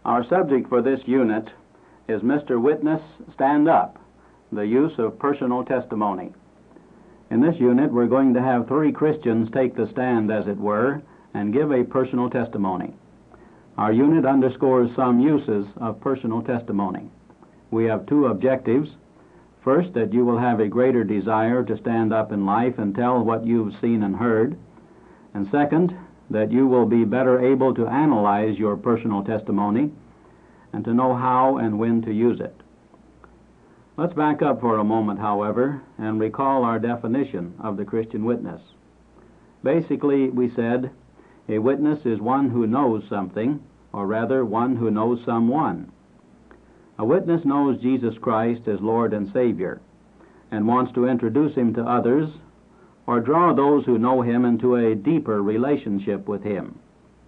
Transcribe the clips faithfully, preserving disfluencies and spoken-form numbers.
Our subject for this unit is Mister Witness, Stand Up, the use of personal testimony. In this unit, we're going to have three Christians take the stand, as it were, and give a personal testimony. Our unit underscores some uses of personal testimony. We have two objectives. First, that you will have a greater desire to stand up in life and tell what you've seen and heard. And second, that you will be better able to analyze your personal testimony and to know how and when to use it. Let's back up for a moment, however, and recall our definition of the Christian witness. Basically, we said, a witness is one who knows something, or rather, one who knows someone. A witness knows Jesus Christ as Lord and Savior and wants to introduce him to others or draw those who know him into a deeper relationship with him.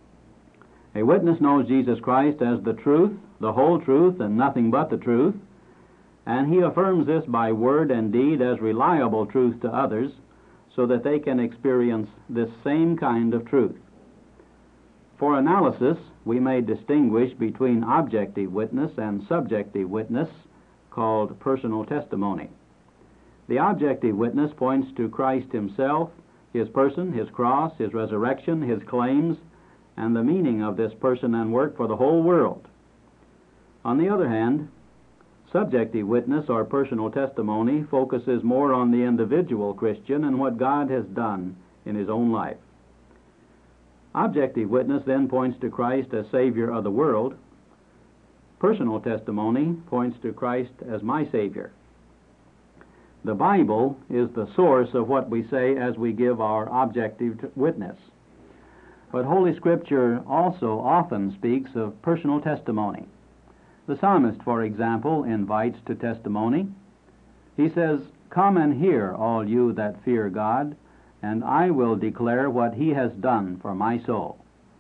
A witness knows Jesus Christ as the truth, the whole truth, and nothing but the truth, and he affirms this by word and deed as reliable truth to others so that they can experience this same kind of truth. For analysis, we may distinguish between objective witness and subjective witness, called personal testimony. The objective witness points to Christ himself, his person, his cross, his resurrection, his claims, and the meaning of this person and work for the whole world. On the other hand, subjective witness or personal testimony focuses more on the individual Christian and what God has done in his own life. Objective witness then points to Christ as Savior of the world. Personal testimony points to Christ as my Savior. The Bible is the source of what we say as we give our objective witness. But Holy Scripture also often speaks of personal testimony. The psalmist, for example, invites to testimony. He says, "Come and hear, all you that fear God, and I will declare what he has done for my soul."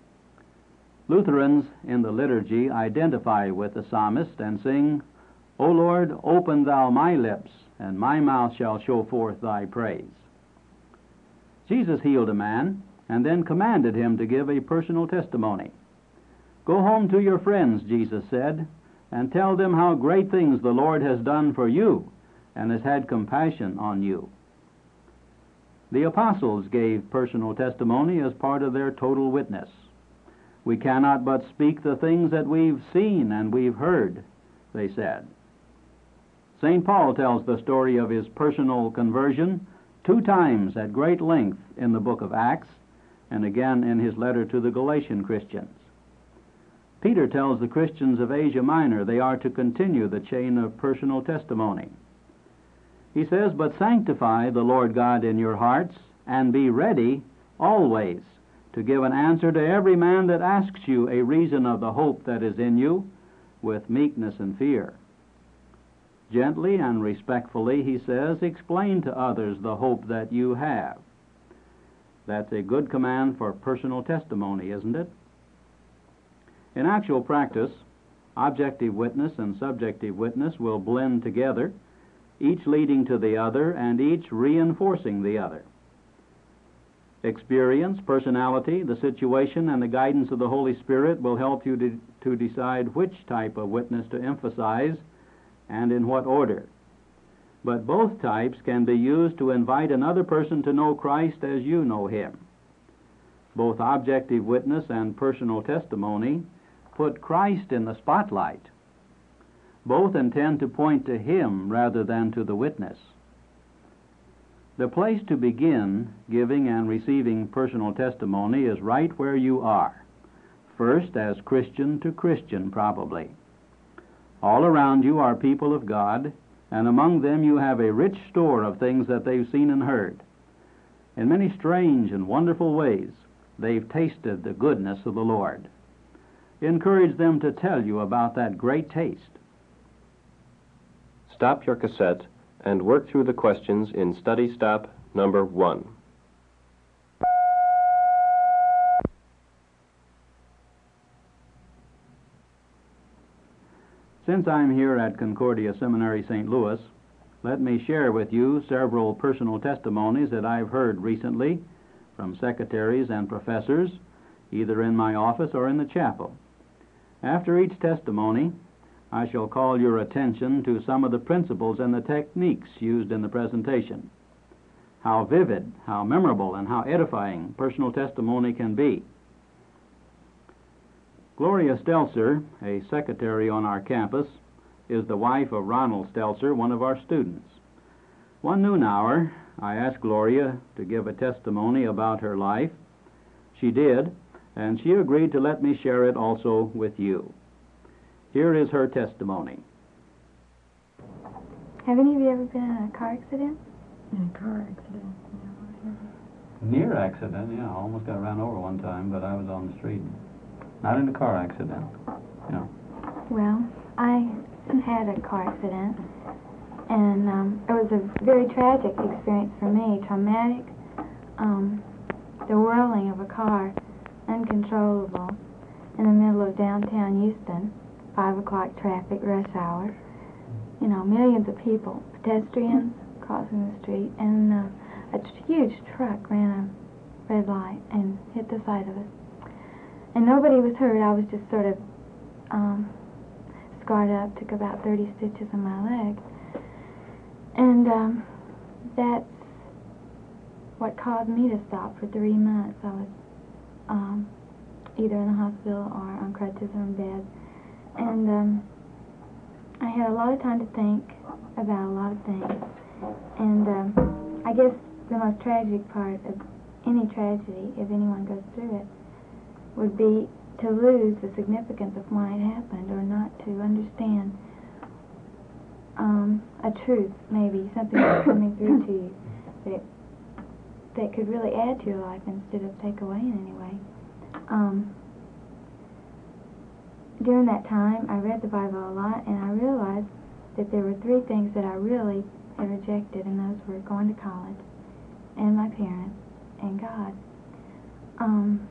Lutherans in the liturgy identify with the psalmist and sing, "O Lord, open thou my lips, and my mouth shall show forth thy praise." Jesus healed a man and then commanded him to give a personal testimony. "Go home to your friends," Jesus said, "and tell them how great things the Lord has done for you and has had compassion on you." The apostles gave personal testimony as part of their total witness. "We cannot but speak the things that we've seen and we've heard," they said. Saint Paul tells the story of his personal conversion two times at great length in the book of Acts and again in his letter to the Galatian Christians. Peter tells the Christians of Asia Minor they are to continue the chain of personal testimony. He says, "But sanctify the Lord God in your hearts, and be ready always to give an answer to every man that asks you a reason of the hope that is in you, with meekness and fear." Gently and respectfully, he says, explain to others the hope that you have. That's a good command for personal testimony, isn't it? In actual practice, objective witness and subjective witness will blend together, each leading to the other and each reinforcing the other. Experience, personality, the situation, and the guidance of the Holy Spirit will help you to, to decide which type of witness to emphasize and in what order. But both types can be used to invite another person to know Christ as you know him. Both objective witness and personal testimony put Christ in the spotlight. Both intend to point to him rather than to the witness. The place to begin giving and receiving personal testimony is right where you are. First, as Christian to Christian, probably. All around you are people of God, and among them you have a rich store of things that they've seen and heard. In many strange and wonderful ways, they've tasted the goodness of the Lord. Encourage them to tell you about that great taste. Stop your cassette and work through the questions in Study Stop number one. Since I'm here at Concordia Seminary, Saint Louis, let me share with you several personal testimonies that I've heard recently from secretaries and professors, either in my office or in the chapel. After each testimony, I shall call your attention to some of the principles and the techniques used in the presentation. How vivid, how memorable, and how edifying personal testimony can be. Gloria Stelzer, a secretary on our campus, is the wife of Ronald Stelzer, one of our students. One noon hour, I asked Gloria to give a testimony about her life. She did, and she agreed to let me share it also with you. Here is her testimony. Have any of you ever been in a car accident? In a car accident, no, I haven't. Near accident, yeah. I almost got run over one time, but I was on the street. Not in a car accident. Yeah. Well, I had a car accident, and um, it was a very tragic experience for me, traumatic. Um, the whirling of a car, uncontrollable, in the middle of downtown Houston, five o'clock traffic, rush hour. You know, millions of people, pedestrians crossing the street, and uh, a huge truck ran a red light and hit the side of us. And nobody was hurt. I was just sort of um, scarred up, took about thirty stitches in my leg. And um, that's what caused me to stop for three months. I was um, either in the hospital or on crutches or in bed. And um, I had a lot of time to think about a lot of things. And um, I guess the most tragic part of any tragedy, if anyone goes through it, would be to lose the significance of why it happened, or not to understand um, a truth, maybe, something that's coming through to you that, that could really add to your life instead of take away in any way. Um, during that time, I read the Bible a lot, and I realized that there were three things that I really had rejected, and those were going to college, and my parents, and God. Um,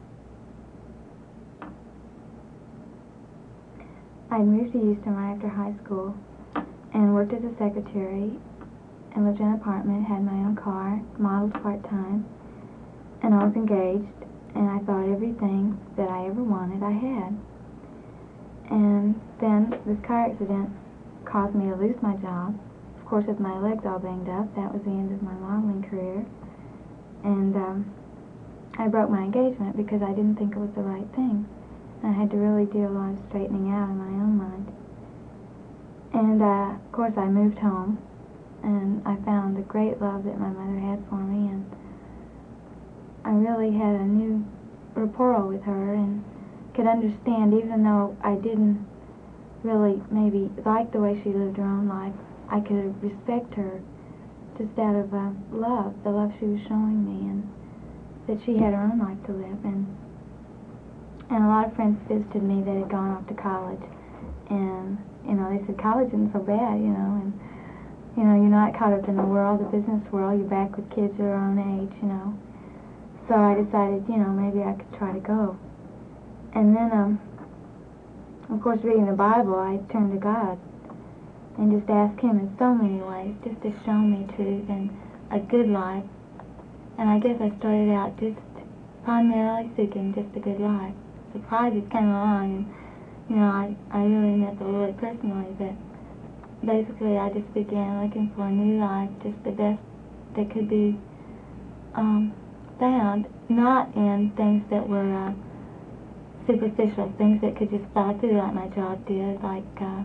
I moved to Houston right after high school and worked as a secretary and lived in an apartment, had my own car, modeled part-time, and I was engaged, and I thought everything that I ever wanted I had. And then this car accident caused me to lose my job. Of course, with my legs all banged up, that was the end of my modeling career. And um, I broke my engagement because I didn't think it was the right thing. I had to really do a lot of straightening out in my own mind. And, uh, of course, I moved home, and I found the great love that my mother had for me, and I really had a new rapport with her and could understand, even though I didn't really maybe like the way she lived her own life, I could respect her just out of uh, love, the love she was showing me, and that she had her own life to live. And And a lot of friends visited me that had gone off to college, and, you know, they said, college isn't so bad, you know, and, you know, you're not caught up in the world, the business world, you're back with kids your own age, you know. So I decided, you know, maybe I could try to go. And then, um, of course, reading the Bible, I turned to God and just asked Him in so many ways just to show me truth and a good life. And I guess I started out just primarily seeking just a good life. Surprises came along, and, you know, I, I really met the Lord personally, but basically I just began looking for a new life, just the best that could be um, found, not in things that were uh, superficial, things that could just fall through like my job did, like, uh,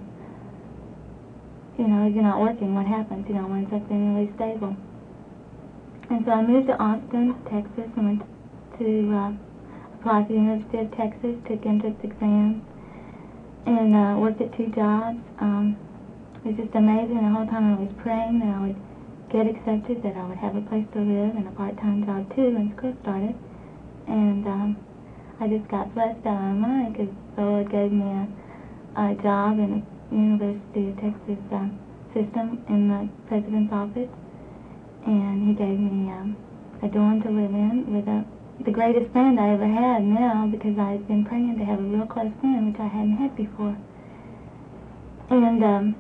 you know, if you're not working, what happens, you know, when something really stable. And so I moved to Austin, Texas, and went to uh, apply for the University of Texas, took entrance exams, and uh, worked at two jobs. Um, it was just amazing. The whole time I was praying that I would get accepted, that I would have a place to live, and a part-time job too when school started. And um, I just got blessed out of my mind because the Lord gave me a, a job in the University of Texas uh, system in the president's office, and He gave me um, a dorm to live in with a the greatest friend I ever had now, because I had been praying to have a real close friend, which I hadn't had before. And um,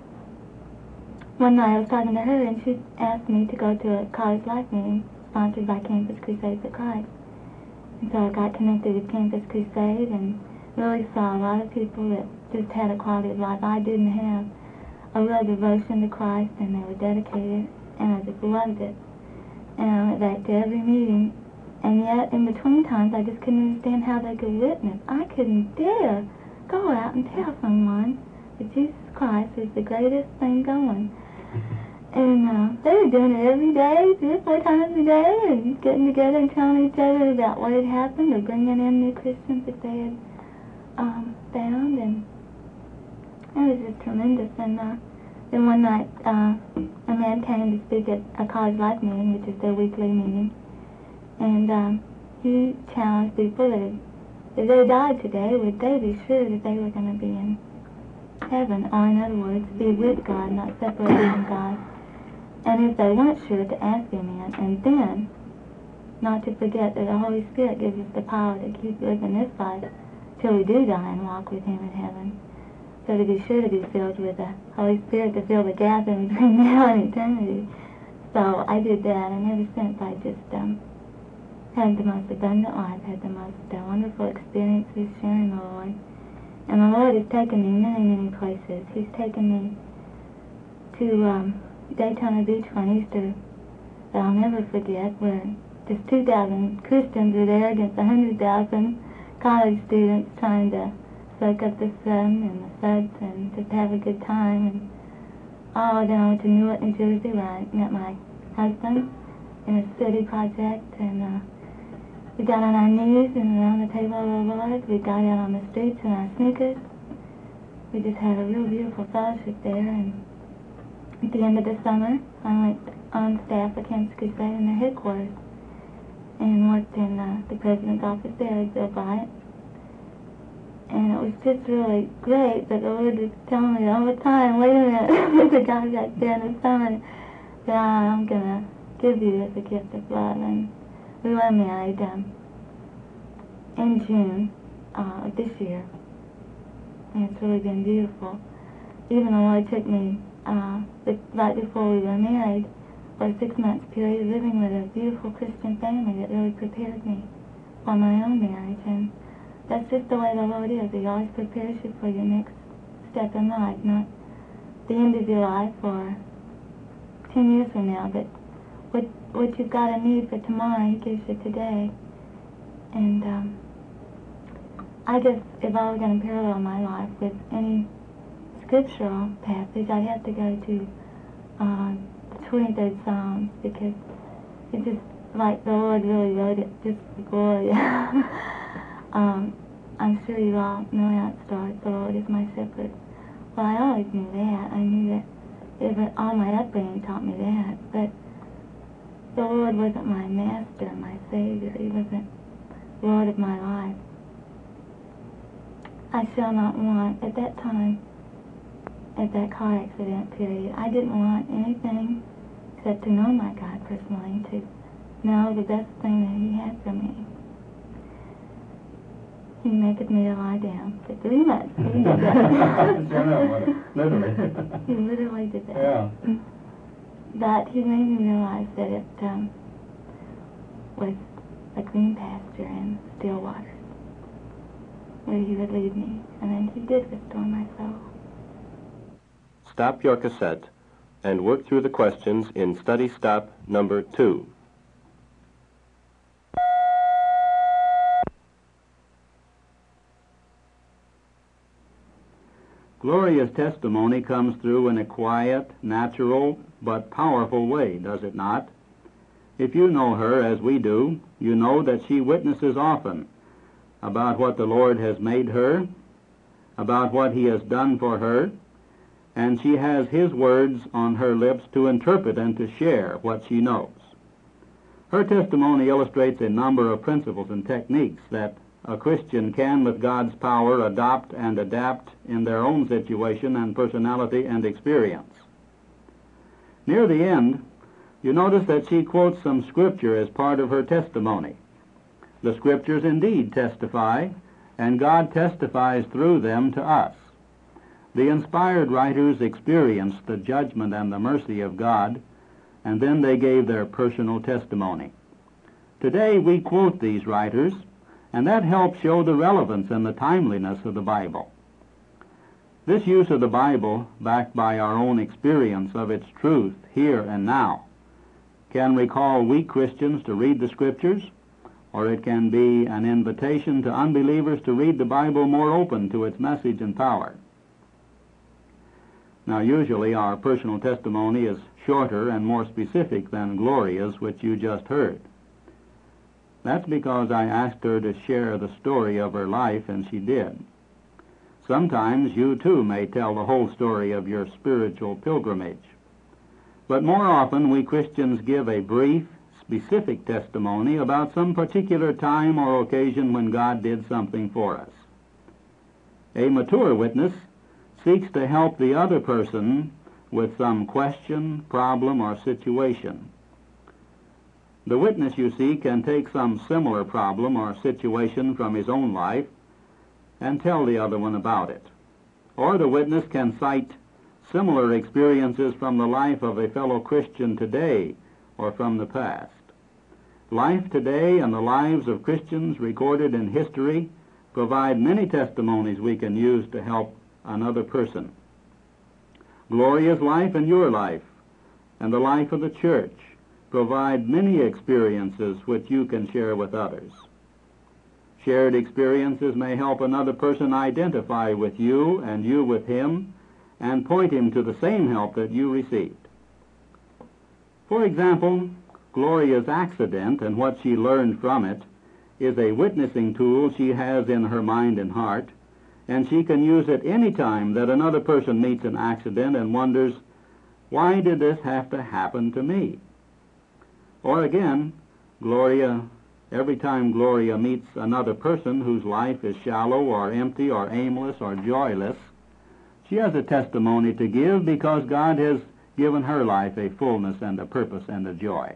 one night I was talking to her, and she asked me to go to a college life meeting sponsored by Campus Crusade for Christ. And so I got connected with Campus Crusade, and really saw a lot of people that just had a quality of life I didn't have, a real devotion to Christ, and they were dedicated, and I just loved it. And I went back to every meeting, and yet in between times I just couldn't understand how they could witness. I couldn't dare go out and tell someone that Jesus Christ is the greatest thing going. And uh, they were doing it every day, three or four times a day, and getting together and telling each other about what had happened, or bringing in new Christians that they had um, found, and it was just tremendous. And uh, then one night, uh, a man came to speak at a College Life meeting, which is their weekly meeting, and um, he challenged people that if they died today, would they be sure that they were going to be in heaven, or in other words, be with God, not separated from God. And if they weren't sure, to ask Him in, and then not to forget that the Holy Spirit gives us the power to keep living this life till we do die and walk with Him in heaven. So to be sure to be filled with the Holy Spirit to fill the gap in between now and eternity. So I did that, and ever since I just um, had the most abundant life, had the most uh, wonderful experiences sharing the Lord. And the Lord has taken me many, many places. He's taken me to um, Daytona Beach one Easter that I'll never forget, where just two thousand Christians were there against one hundred thousand college students trying to soak up the sun and the suds and just have a good time. And oh, then I went to Newark, New Jersey, where I met my husband in a city project, and uh, we got on our knees and around the table of the Lord. We got out on the streets in our sneakers. We just had a real beautiful fellowship there. And at the end of the summer, I went on staff at Campus Crusade in their headquarters and worked in uh, the president's office there at Bill Bryant. And it was just really great, but the Lord was telling me all the time, wait a minute, the guy back there in the summer that I'm going to give you as a gift of love. And we were married um, in June uh, of this year, and it's really been beautiful. Even the Lord took me uh, the, right before we were married for a six-month period, living with a beautiful Christian family that really prepared me for my own marriage. And that's just the way the Lord is. He always prepares you for your next step in life, not the end of your life or ten years from now, but what what you've got a need for tomorrow, He gives you today. And um, I guess if I were going to parallel my life with any scriptural passage, I'd have to go to uh, the twenty-third Psalm, because it's just like the Lord really wrote it just for glory. um, I'm sure you all know how it starts. The Lord is my shepherd. Well, I always knew that. I knew that. Even all my upbringing taught me that. But the Lord wasn't my master, my Savior. He wasn't Lord of my life. I shall not want, at that time, at that car accident period, I didn't want anything except to know my God personally, to know the best thing that He had for me. He maketh me to lie down for three months. He did that. Literally. He literally did that. Yeah. But He made me realize that it um, was a green pasture and still waters where He would lead me. And then He did restore my soul. Stop your cassette and work through the questions in study stop number two. Gloria's testimony comes through in a quiet, natural, but powerful way, does it not? If you know her as we do, you know that she witnesses often about what the Lord has made her, about what He has done for her, and she has His words on her lips to interpret and to share what she knows. Her testimony illustrates a number of principles and techniques that a Christian can, with God's power, adopt and adapt in their own situation and personality and experience. Near the end, you notice that she quotes some scripture as part of her testimony. The scriptures indeed testify, and God testifies through them to us. The inspired writers experienced the judgment and the mercy of God, and then they gave their personal testimony. Today we quote these writers, and that helps show the relevance and the timeliness of the Bible. This use of the Bible, backed by our own experience of its truth here and now, can recall weak Christians to read the Scriptures, or it can be an invitation to unbelievers to read the Bible more open to its message and power. Now, usually our personal testimony is shorter and more specific than Gloria's, which you just heard. That's because I asked her to share the story of her life, and she did. Sometimes you too may tell the whole story of your spiritual pilgrimage. But more often we Christians give a brief, specific testimony about some particular time or occasion when God did something for us. A mature witness seeks to help the other person with some question, problem, or situation. The witness, you see, can take some similar problem or situation from his own life and tell the other one about it. Or the witness can cite similar experiences from the life of a fellow Christian today or from the past. Life today and the lives of Christians recorded in history provide many testimonies we can use to help another person. Gloria's life and your life and the life of the church provide many experiences which you can share with others. Shared experiences may help another person identify with you and you with him and point him to the same help that you received. For example, Gloria's accident and what she learned from it is a witnessing tool she has in her mind and heart, and she can use it any time that another person meets an accident and wonders, why did this have to happen to me? Or again, Gloria, every time Gloria meets another person whose life is shallow or empty or aimless or joyless, she has a testimony to give because God has given her life a fullness and a purpose and a joy.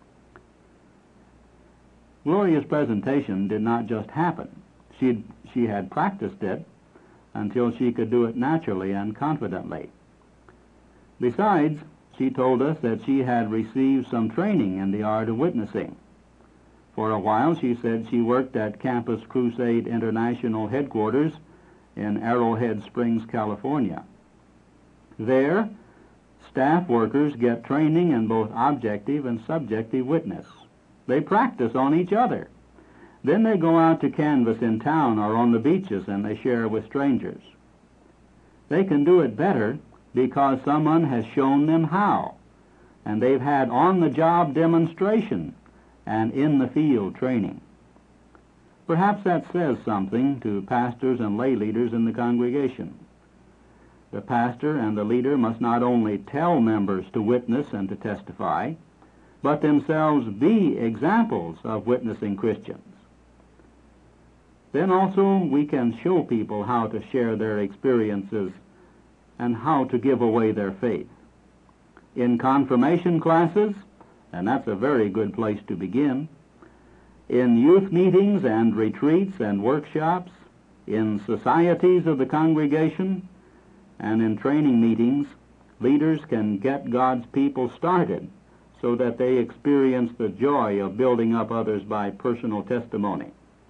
Gloria's presentation did not just happen. She'd, she had practiced it until she could do it naturally and confidently. Besides, she told us that she had received some training in the art of witnessing. For a while, she said she worked at Campus Crusade International headquarters in Arrowhead Springs, California. There, staff workers get training in both objective and subjective witness. They practice on each other. Then they go out to canvass in town or on the beaches and they share with strangers. They can do it better because someone has shown them how, and they've had on-the-job demonstration and in-the-field training. Perhaps that says something to pastors and lay leaders in the congregation. The pastor and the leader must not only tell members to witness and to testify, but themselves be examples of witnessing Christians. Then also we can show people how to share their experiences and how to give away their faith. In confirmation classes, and that's a very good place to begin, in youth meetings and retreats and workshops, in societies of the congregation, and in training meetings, leaders can get God's people started so that they experience the joy of building up others by personal testimony.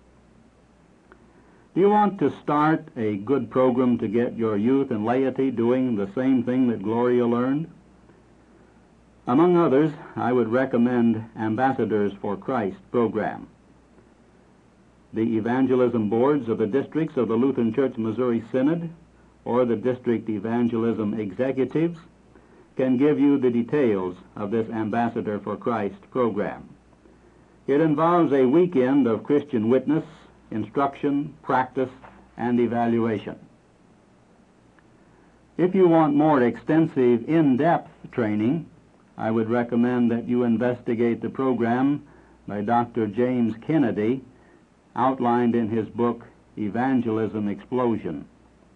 Do you want to start a good program to get your youth and laity doing the same thing that Gloria learned? Among others, I would recommend Ambassadors for Christ program. The evangelism boards of the districts of the Lutheran Church Missouri Synod or the district evangelism executives can give you the details of this Ambassador for Christ program. It involves a weekend of Christian witness, instruction, practice, and evaluation. If you want more extensive, in-depth training, I would recommend that you investigate the program by Doctor James Kennedy, outlined in his book, Evangelism Explosion.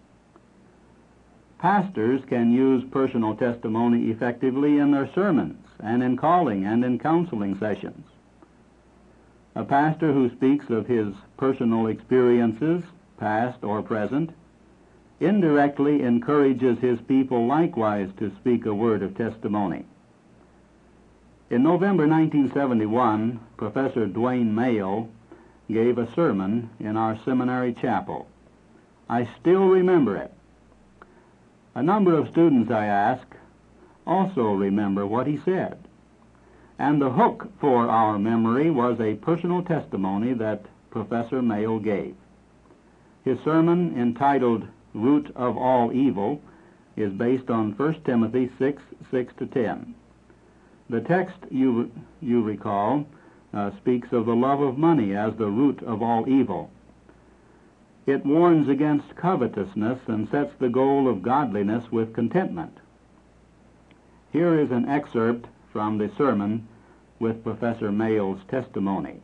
Pastors can use personal testimony effectively in their sermons and in calling and in counseling sessions. A pastor who speaks of his personal experiences, past or present, indirectly encourages his people likewise to speak a word of testimony. In November nineteen seventy-one, Professor Dwayne Mayo gave a sermon in our seminary chapel. I still remember it. A number of students I asked also remember what he said. And the hook for our memory was a personal testimony that Professor Mayo gave. His sermon, entitled Root of All Evil, is based on First Timothy six, six to ten. The text, you, you recall, uh, speaks of the love of money as the root of all evil. It warns against covetousness and sets the goal of godliness with contentment. Here is an excerpt from the sermon with Professor Mayo's testimony.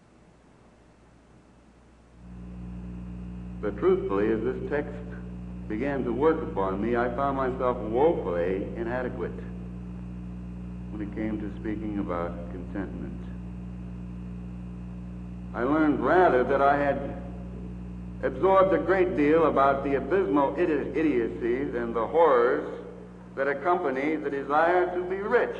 But truthfully, as this text began to work upon me, I found myself woefully inadequate when it came to speaking about contentment. I learned rather that I had absorbed a great deal about the abysmal idi- idiocies and the horrors that accompany the desire to be rich.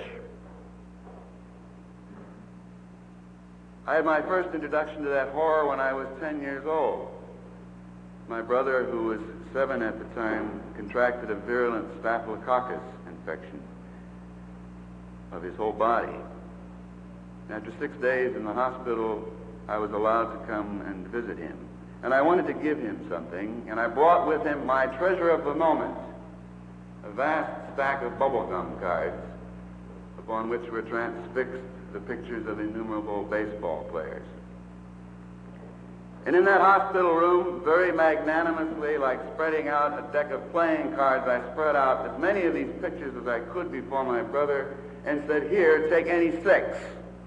I had my first introduction to that horror when I was ten years old. My brother, who was seven at the time, contracted a virulent staphylococcus infection of his whole body. After six days in the hospital, I was allowed to come and visit him. And I wanted to give him something, and I brought with him my treasure of the moment, a vast stack of bubblegum cards upon which were transfixed the pictures of innumerable baseball players. And in that hospital room, very magnanimously, like spreading out a deck of playing cards, I spread out as many of these pictures as I could before my brother and said, "Here, take any six."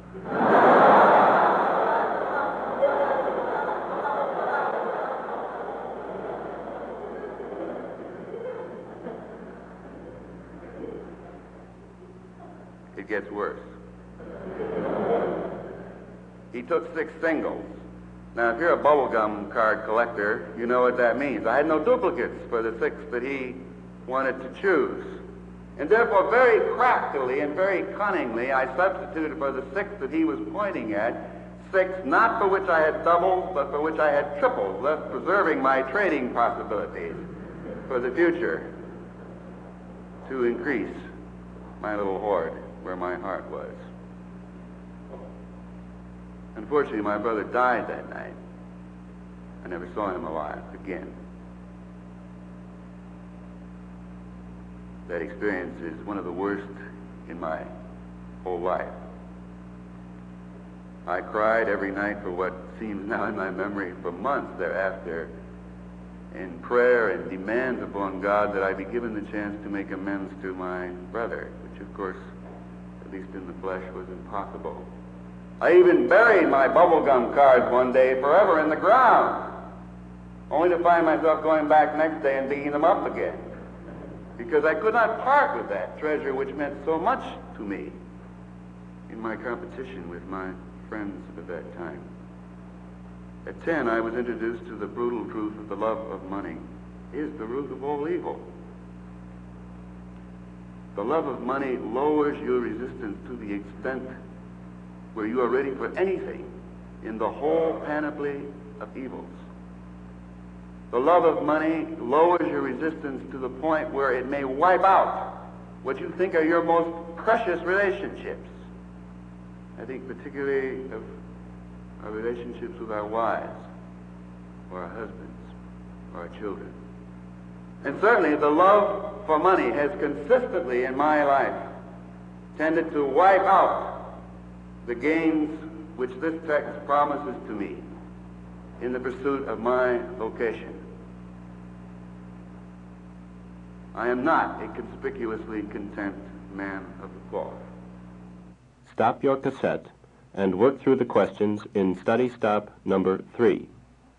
It gets worse. He took six singles. Now, if you're a bubblegum card collector, you know what that means. I had no duplicates for the six that he wanted to choose. And therefore, very craftily and very cunningly, I substituted for the six that he was pointing at, six not for which I had doubles, but for which I had triples, thus preserving my trading possibilities for the future to increase my little hoard where my heart was. Unfortunately, my brother died that night. I never saw him alive again. That experience is one of the worst in my whole life. I cried every night for what seems now in my memory for months thereafter in prayer and demands upon God that I be given the chance to make amends to my brother, which of course, at least in the flesh, was impossible. I even buried my bubblegum cards one day forever in the ground, only to find myself going back next day and digging them up again, because I could not part with that treasure which meant so much to me in my competition with my friends of that time. At ten, I was introduced to the brutal truth that the love of money is the root of all evil. The love of money lowers your resistance to the extent where you are ready for anything in the whole panoply of evils. The love of money lowers your resistance to the point where it may wipe out what you think are your most precious relationships. I think particularly of our relationships with our wives, or our husbands, or our children. And certainly the love for money has consistently in my life tended to wipe out the gains which this text promises to me in the pursuit of my vocation. I am not a conspicuously content man of the cloth. Stop your cassette and work through the questions in study stop number three.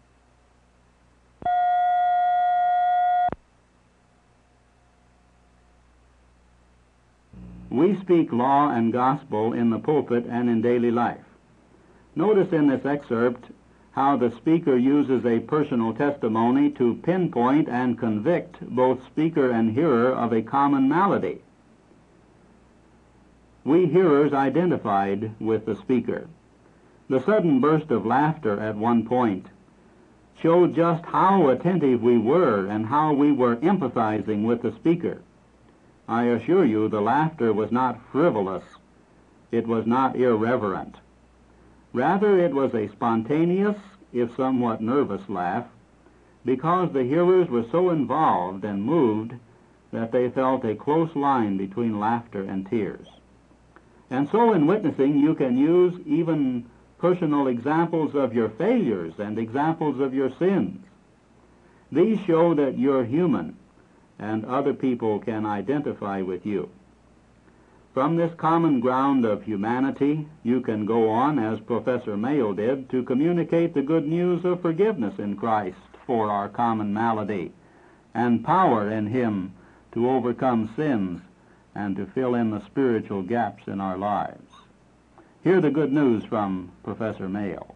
We speak law and gospel in the pulpit and in daily life. Notice in this excerpt how the speaker uses a personal testimony to pinpoint and convict both speaker and hearer of a common malady. We hearers identified with the speaker. The sudden burst of laughter at one point showed just how attentive we were and how we were empathizing with the speaker. I assure you the laughter was not frivolous. It was not irreverent. Rather, it was a spontaneous, if somewhat nervous laugh, because the hearers were so involved and moved that they felt a close line between laughter and tears. And so in witnessing, you can use even personal examples of your failures and examples of your sins. These show that you're human and other people can identify with you. From this common ground of humanity, you can go on, as Professor Mayo did, to communicate the good news of forgiveness in Christ for our common malady, and power in Him to overcome sins and to fill in the spiritual gaps in our lives. Hear the good news from Professor Mayo.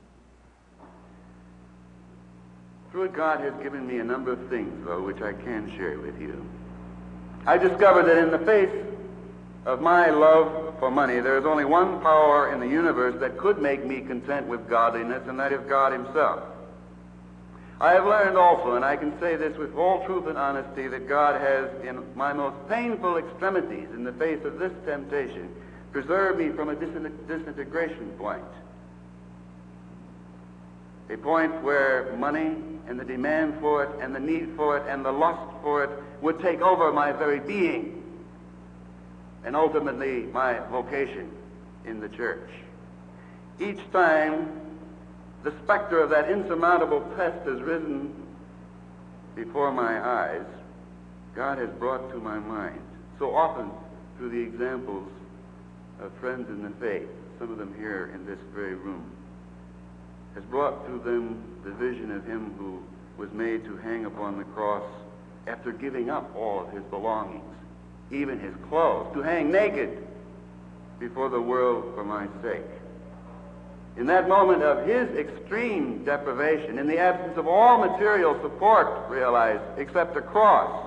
Through it, God has given me a number of things, though, which I can share with you. I discovered that in the face of my love for money, there is only one power in the universe that could make me content with godliness, and that is God Himself. I have learned also, and I can say this with all truth and honesty, that God has, in my most painful extremities, in the face of this temptation, preserved me from a disintegration point. A point where money and the demand for it and the need for it and the lust for it would take over my very being, and ultimately my vocation in the church. Each time the specter of that insurmountable pest has risen before my eyes, God has brought to my mind, so often through the examples of friends in the faith, some of them here in this very room, has brought to them the vision of Him who was made to hang upon the cross after giving up all of His belongings, even His clothes, to hang naked before the world for my sake. In that moment of His extreme deprivation, in the absence of all material support, realized, except a cross,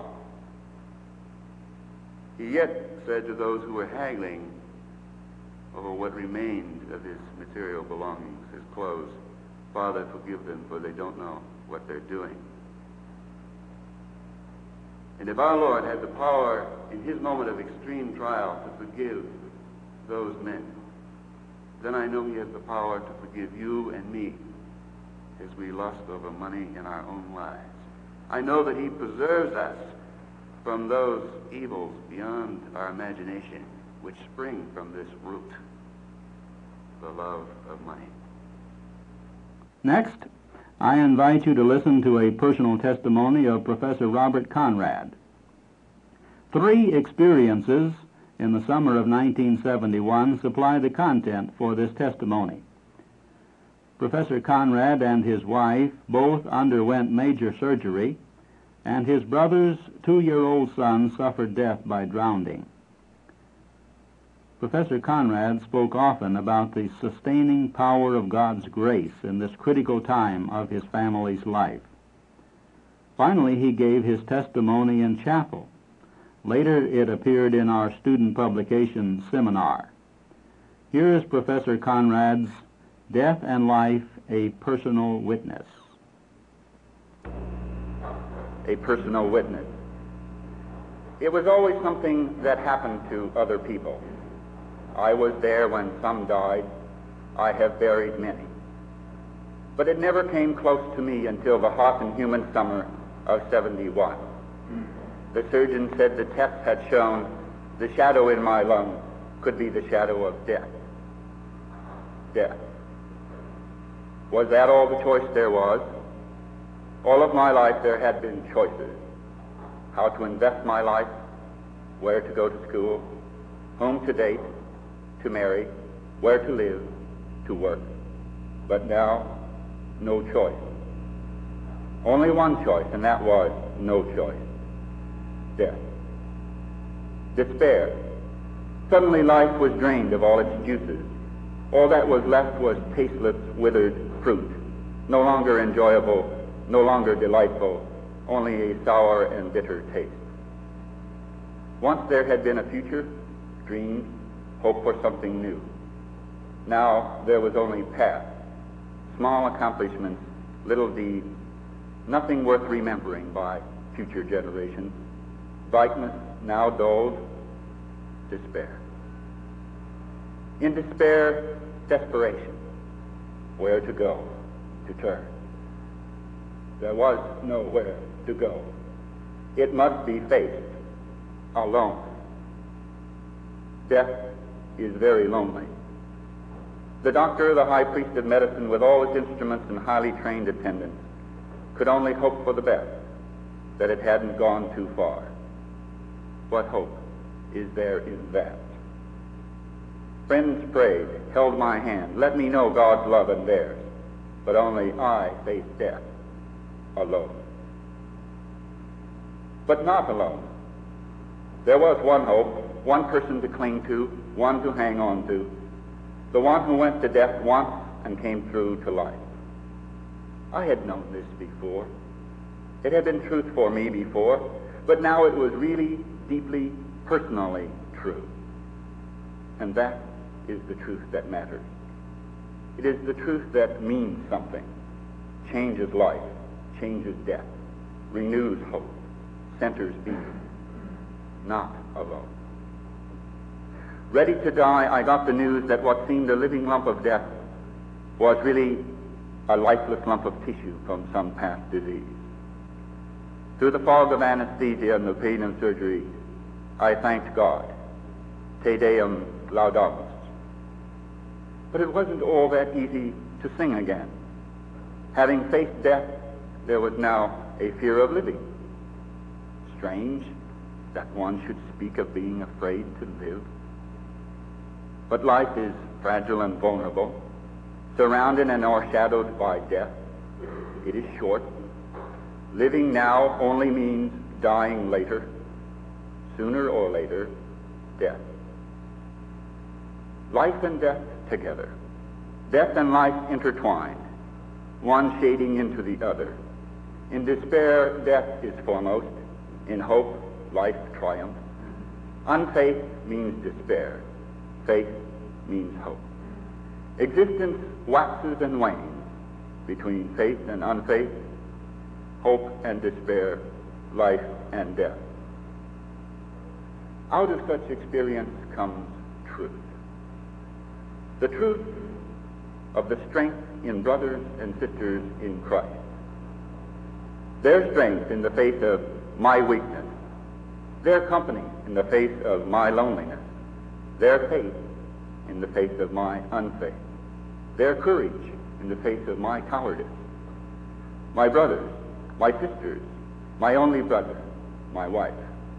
He yet said to those who were haggling over what remained of His material belongings, His clothes, "Father, forgive them, for they don't know what they're doing." And if our Lord had the power in His moment of extreme trial to forgive those men, then I know He has the power to forgive you and me as we lust over money in our own lives. I know that He preserves us from those evils beyond our imagination which spring from this root, the love of money. Next, I invite you to listen to a personal testimony of Professor Robert Conrad. Three experiences in the summer of nineteen seventy-one supply the content for this testimony. Professor Conrad and his wife both underwent major surgery, and his brother's two-year-old son suffered death by drowning. Professor Conrad spoke often about the sustaining power of God's grace in this critical time of his family's life. Finally, he gave his testimony in chapel. Later, it appeared in our student publication seminar. Here is Professor Conrad's Death and Life, a Personal Witness. A personal witness. It was always something that happened to other people. I was there when some died. I have buried many. But it never came close to me until the hot and humid summer of seventy-one. The surgeon said the test had shown the shadow in my lungs could be the shadow of death. Death. Was that all the choice there was? All of my life there had been choices. How to invest my life, where to go to school, whom to date, to marry, where to live, to work. But now, no choice. Only one choice, and that was no choice. Death. Despair. Suddenly life was drained of all its juices. All that was left was tasteless, withered fruit, no longer enjoyable, no longer delightful, only a sour and bitter taste. Once there had been a future, dreams, hope for something new. Now there was only past, small accomplishments, little deeds, nothing worth remembering by future generations. Brightness now dulled, despair. In despair, desperation. Where to go, to turn. There was nowhere to go. It must be faced alone. Death is very lonely. The doctor, the high priest of medicine, with all his instruments and highly trained attendants, could only hope for the best, that it hadn't gone too far. What hope is there in that? Friends prayed, held my hand, let me know God's love and theirs, but only I faced death alone. But not alone. There was one hope, one person to cling to, one to hang on to, the one who went to death once and came through to life. I had known this before. It had been truth for me before, but now it was really, deeply, personally true. And that is the truth that matters. It is the truth that means something, changes life, changes death, renews hope, centers being. Not alone. Ready to die, I got the news that what seemed a living lump of death was really a lifeless lump of tissue from some past disease. Through the fog of anesthesia and the pain and surgery, I thanked God. Te Deum Laudamus. But it wasn't all that easy to sing again. Having faced death, there was now a fear of living. Strange that one should speak of being afraid to live. But life is fragile and vulnerable, surrounded and overshadowed by death. It is short. Living now only means dying later. Sooner or later, death. Life and death together. Death and life intertwined, one shading into the other. In despair, death is foremost. In hope, life triumphs. Unfaith means despair. Faith means hope. Existence waxes and wanes between faith and unfaith, hope and despair, life and death. Out of such experience comes truth. The truth of the strength in brothers and sisters in Christ. Their strength in the face of my weakness. Their company in the face of my loneliness. Their faith in the face of my unfaith. Their courage in the face of my cowardice. My brothers, my sisters, my only brother, my wife.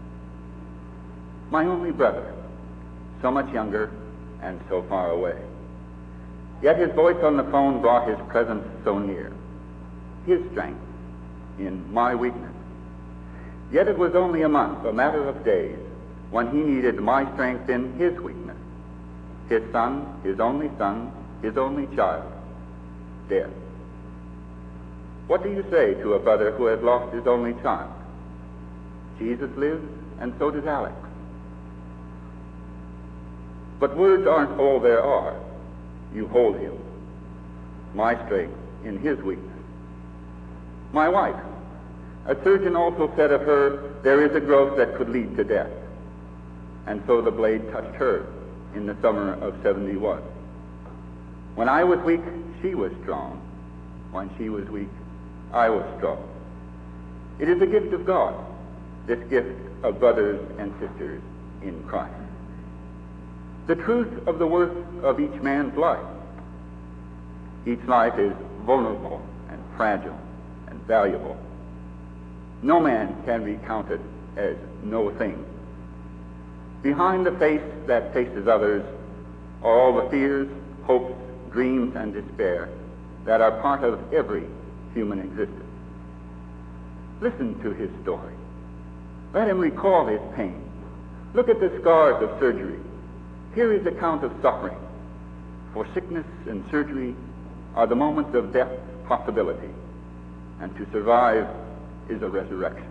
My only brother, so much younger and so far away. Yet his voice on the phone brought his presence so near. His strength in my weakness. Yet it was only a month, a matter of days, when he needed my strength in his weakness. His son, his only son, his only child, dead. What do you say to a brother who has lost his only child? Jesus lives, and so does Alex. But words aren't all there are. You hold him. My strength in his weakness. My wife. A surgeon also said of her, there is a growth that could lead to death. And so the blade touched her in the summer of seventy-one. When I was weak, she was strong. When she was weak, I was strong. It is a gift of God, this gift of brothers and sisters in Christ. The truth of the worth of each man's life. Each life is vulnerable and fragile and valuable. No man can be counted as no thing. Behind the face that faces others are all the fears, hopes, dreams, and despair that are part of every human existence. Listen to his story. Let him recall his pain. Look at the scars of surgery. Hear his account of suffering. For sickness and surgery are the moments of death's possibility, and to survive is a resurrection.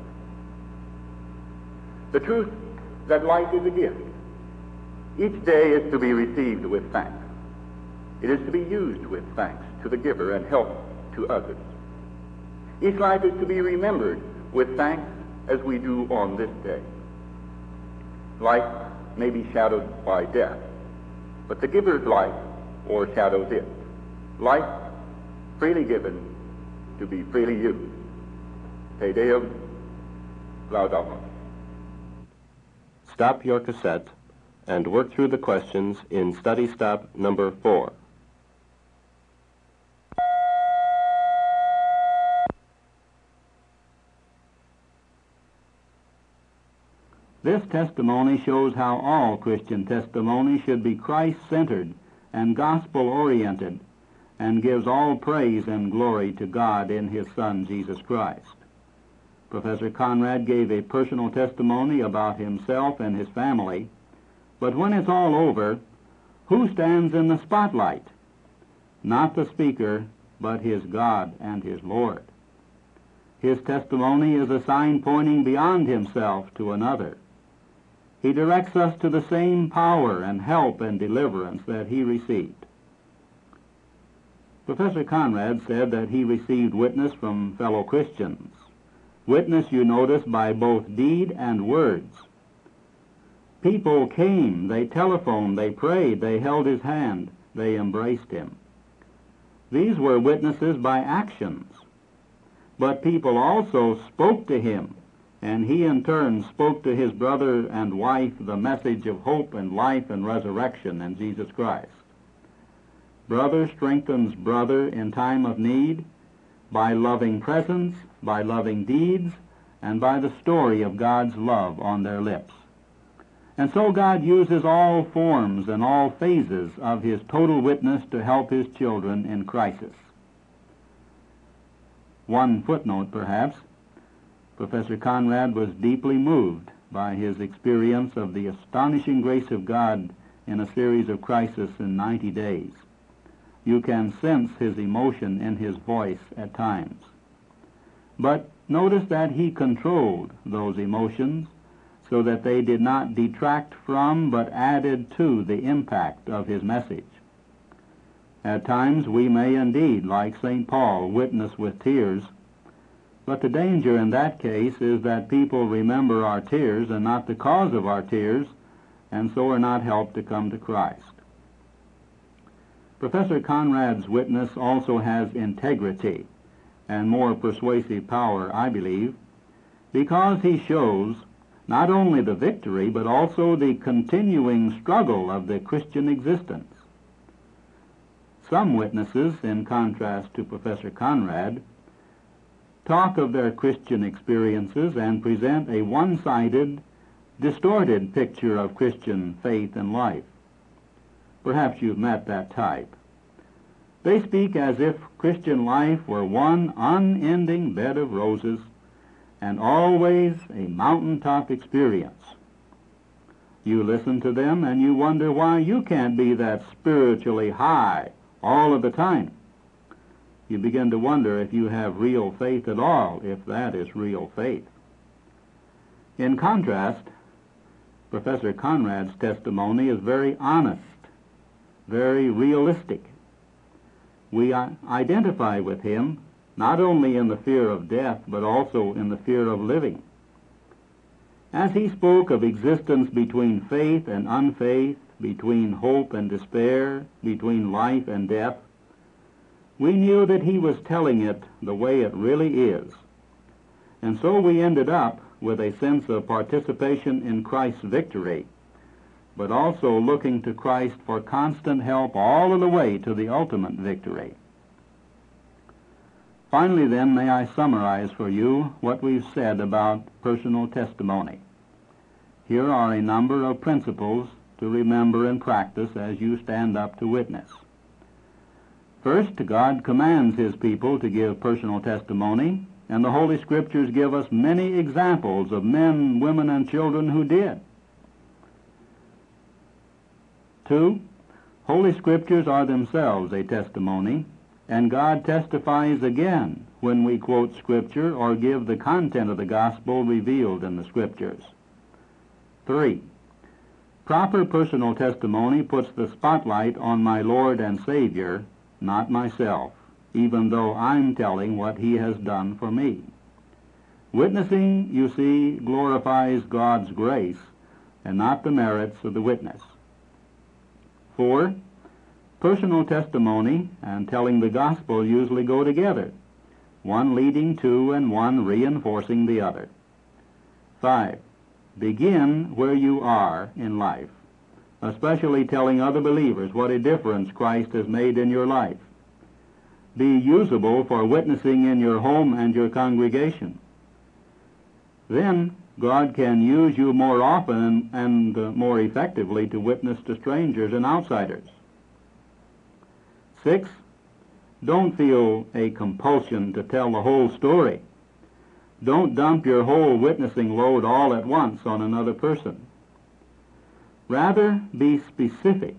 The truth that life is a gift. Each day is to be received with thanks. It is to be used with thanks. to the giver and help to others. Each life is to be remembered with thanks as we do on this day. Life may be shadowed by death, but the giver's life o'ershadows it. Life freely given to be freely used. Te Deum Laudamus. Stop your cassette and work through the questions in study stop number four. This testimony shows how all Christian testimony should be Christ-centered and gospel-oriented, and gives all praise and glory to God in His Son, Jesus Christ. Professor Conrad gave a personal testimony about himself and his family, but when it's all over, who stands in the spotlight? Not the speaker, but his God and his Lord. His testimony is a sign pointing beyond himself to another. He directs us to the same power and help and deliverance that he received. Professor Conrad said that he received witness from fellow Christians. Witness, you notice, by both deed and words. People came, they telephoned, they prayed, they held his hand, they embraced him. These were witnesses by actions. But people also spoke to him, and he in turn spoke to his brother and wife the message of hope and life and resurrection in Jesus Christ. Brother strengthens brother in time of need by loving presence, by loving deeds, and by the story of God's love on their lips. And so God uses all forms and all phases of his total witness to help his children in crisis. One footnote, perhaps. Professor Conrad was deeply moved by his experience of the astonishing grace of God in a series of crises in ninety days. You can sense his emotion in his voice at times. But notice that he controlled those emotions so that they did not detract from but added to the impact of his message. At times we may indeed, like Saint Paul, witness with tears, but the danger in that case is that people remember our tears and not the cause of our tears, and so are not helped to come to Christ. Professor Conrad's witness also has integrity and more persuasive power, I believe, because he shows not only the victory but also the continuing struggle of the Christian existence. Some witnesses, in contrast to Professor Conrad, talk of their Christian experiences and present a one-sided, distorted picture of Christian faith and life. Perhaps you've met that type. They speak as if Christian life were one unending bed of roses and always a mountaintop experience. You listen to them and you wonder why you can't be that spiritually high all of the time. You begin to wonder if you have real faith at all, if that is real faith. In contrast, Professor Conrad's testimony is very honest, very realistic. We identify with him not only in the fear of death, but also in the fear of living. As he spoke of existence between faith and unfaith, between hope and despair, between life and death, we knew that he was telling it the way it really is. And so we ended up with a sense of participation in Christ's victory, but also looking to Christ for constant help all of the way to the ultimate victory. Finally, then, may I summarize for you what we've said about personal testimony. Here are a number of principles to remember and practice as you stand up to witness. First, God commands his people to give personal testimony, and the Holy Scriptures give us many examples of men, women, and children who did. Two, Holy Scriptures are themselves a testimony, and God testifies again when we quote Scripture or give the content of the gospel revealed in the Scriptures. Three, proper personal testimony puts the spotlight on my Lord and Savior not myself, even though I'm telling what he has done for me. Witnessing, you see, glorifies God's grace and not the merits of the witness. Four, personal testimony and telling the gospel usually go together, one leading to and one reinforcing the other. Five, begin where you are in life, especially telling other believers what a difference Christ has made in your life. Be usable for witnessing in your home and your congregation. Then God can use you more often and uh, more effectively to witness to strangers and outsiders. Six, don't feel a compulsion to tell the whole story. Don't dump your whole witnessing load all at once on another person. Rather, be specific.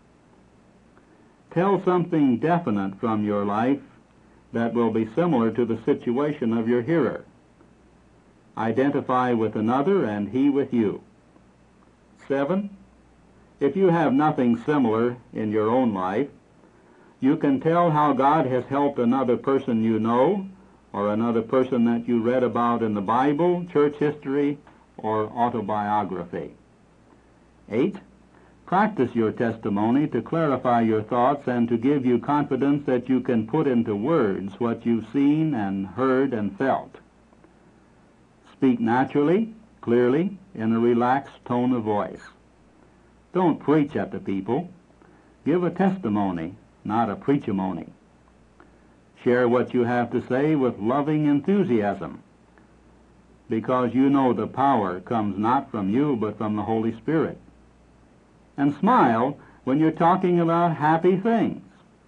Tell something definite from your life that will be similar to the situation of your hearer. Identify with another and he with you. Seven, if you have nothing similar in your own life, you can tell how God has helped another person you know, or another person that you read about in the Bible, church history, or autobiography. Eight, practice your testimony to clarify your thoughts and to give you confidence that you can put into words what you've seen and heard and felt. Speak naturally, clearly, in a relaxed tone of voice. Don't preach at the people. Give a testimony, not a preachimony. Share what you have to say with loving enthusiasm, because you know the power comes not from you but from the Holy Spirit. And smile when you're talking about happy things.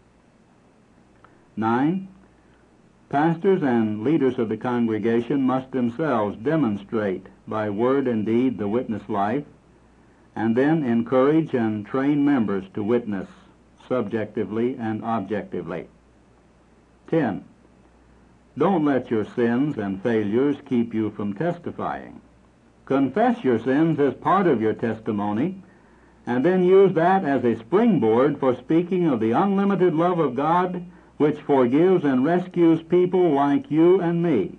Nine, pastors and leaders of the congregation must themselves demonstrate by word and deed the witness life, and then encourage and train members to witness subjectively and objectively. Ten, don't let your sins and failures keep you from testifying. Confess your sins as part of your testimony, and then use that as a springboard for speaking of the unlimited love of God which forgives and rescues people like you and me.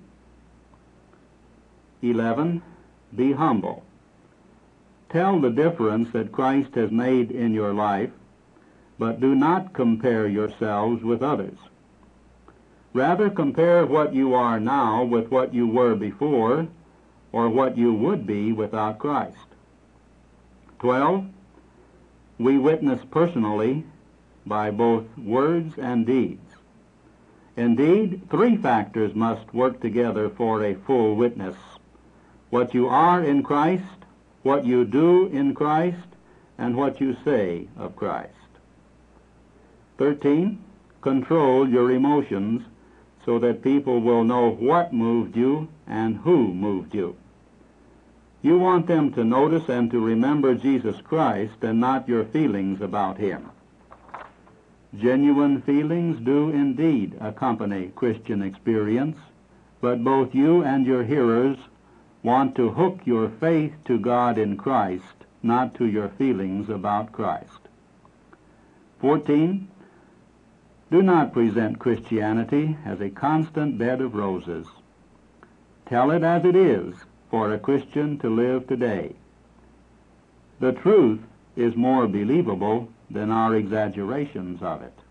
Eleven, be humble. Tell the difference that Christ has made in your life, but do not compare yourselves with others. Rather, compare what you are now with what you were before, or what you would be without Christ. Twelve, we witness personally by both words and deeds. Indeed, three factors must work together for a full witness: what you are in Christ, what you do in Christ, and what you say of Christ. Thirteen, control your emotions so that people will know what moved you and who moved you. You want them to notice and to remember Jesus Christ and not your feelings about him. Genuine feelings do indeed accompany Christian experience, but both you and your hearers want to hook your faith to God in Christ, not to your feelings about Christ. Fourteen, do not present Christianity as a constant bed of roses. Tell it as it is for a Christian to live today. The truth is more believable than our exaggerations of it.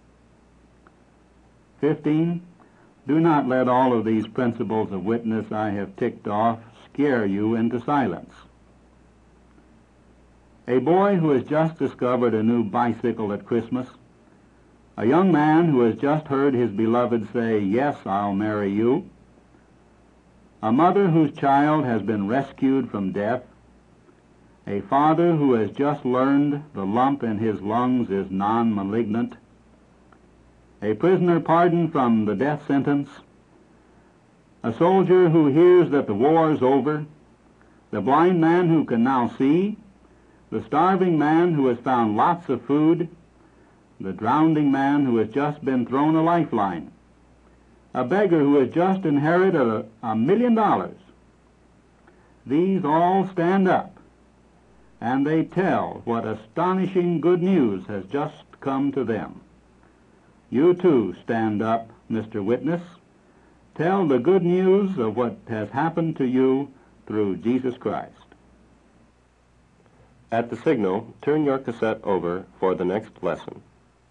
Fifteen, do not let all of these principles of witness I have ticked off scare you into silence. A boy who has just discovered a new bicycle at Christmas, a young man who has just heard his beloved say, "Yes, I'll marry you," a mother whose child has been rescued from death, a father who has just learned the lump in his lungs is non-malignant, a prisoner pardoned from the death sentence, a soldier who hears that the war is over, the blind man who can now see, the starving man who has found lots of food, the drowning man who has just been thrown a lifeline, a beggar who has just inherited a, a million dollars. These all stand up, and they tell what astonishing good news has just come to them. You too stand up, Mister Witness. Tell the good news of what has happened to you through Jesus Christ. At the signal, turn your cassette over for the next lesson.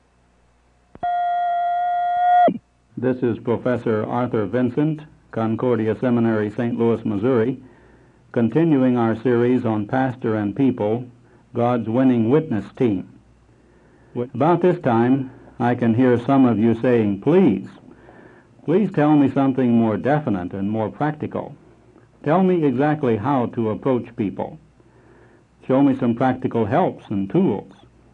This is Professor Arthur Vincent, Concordia Seminary, Saint Louis, Missouri, continuing our series on Pastor and People, God's Winning Witness Team. About this time, I can hear some of you saying, please, please tell me something more definite and more practical. Tell me exactly how to approach people. Show me some practical helps and tools.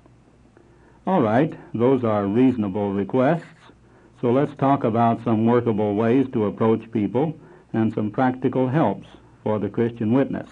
All right, those are reasonable requests, so let's talk about some workable ways to approach people and some practical helps for the Christian witness.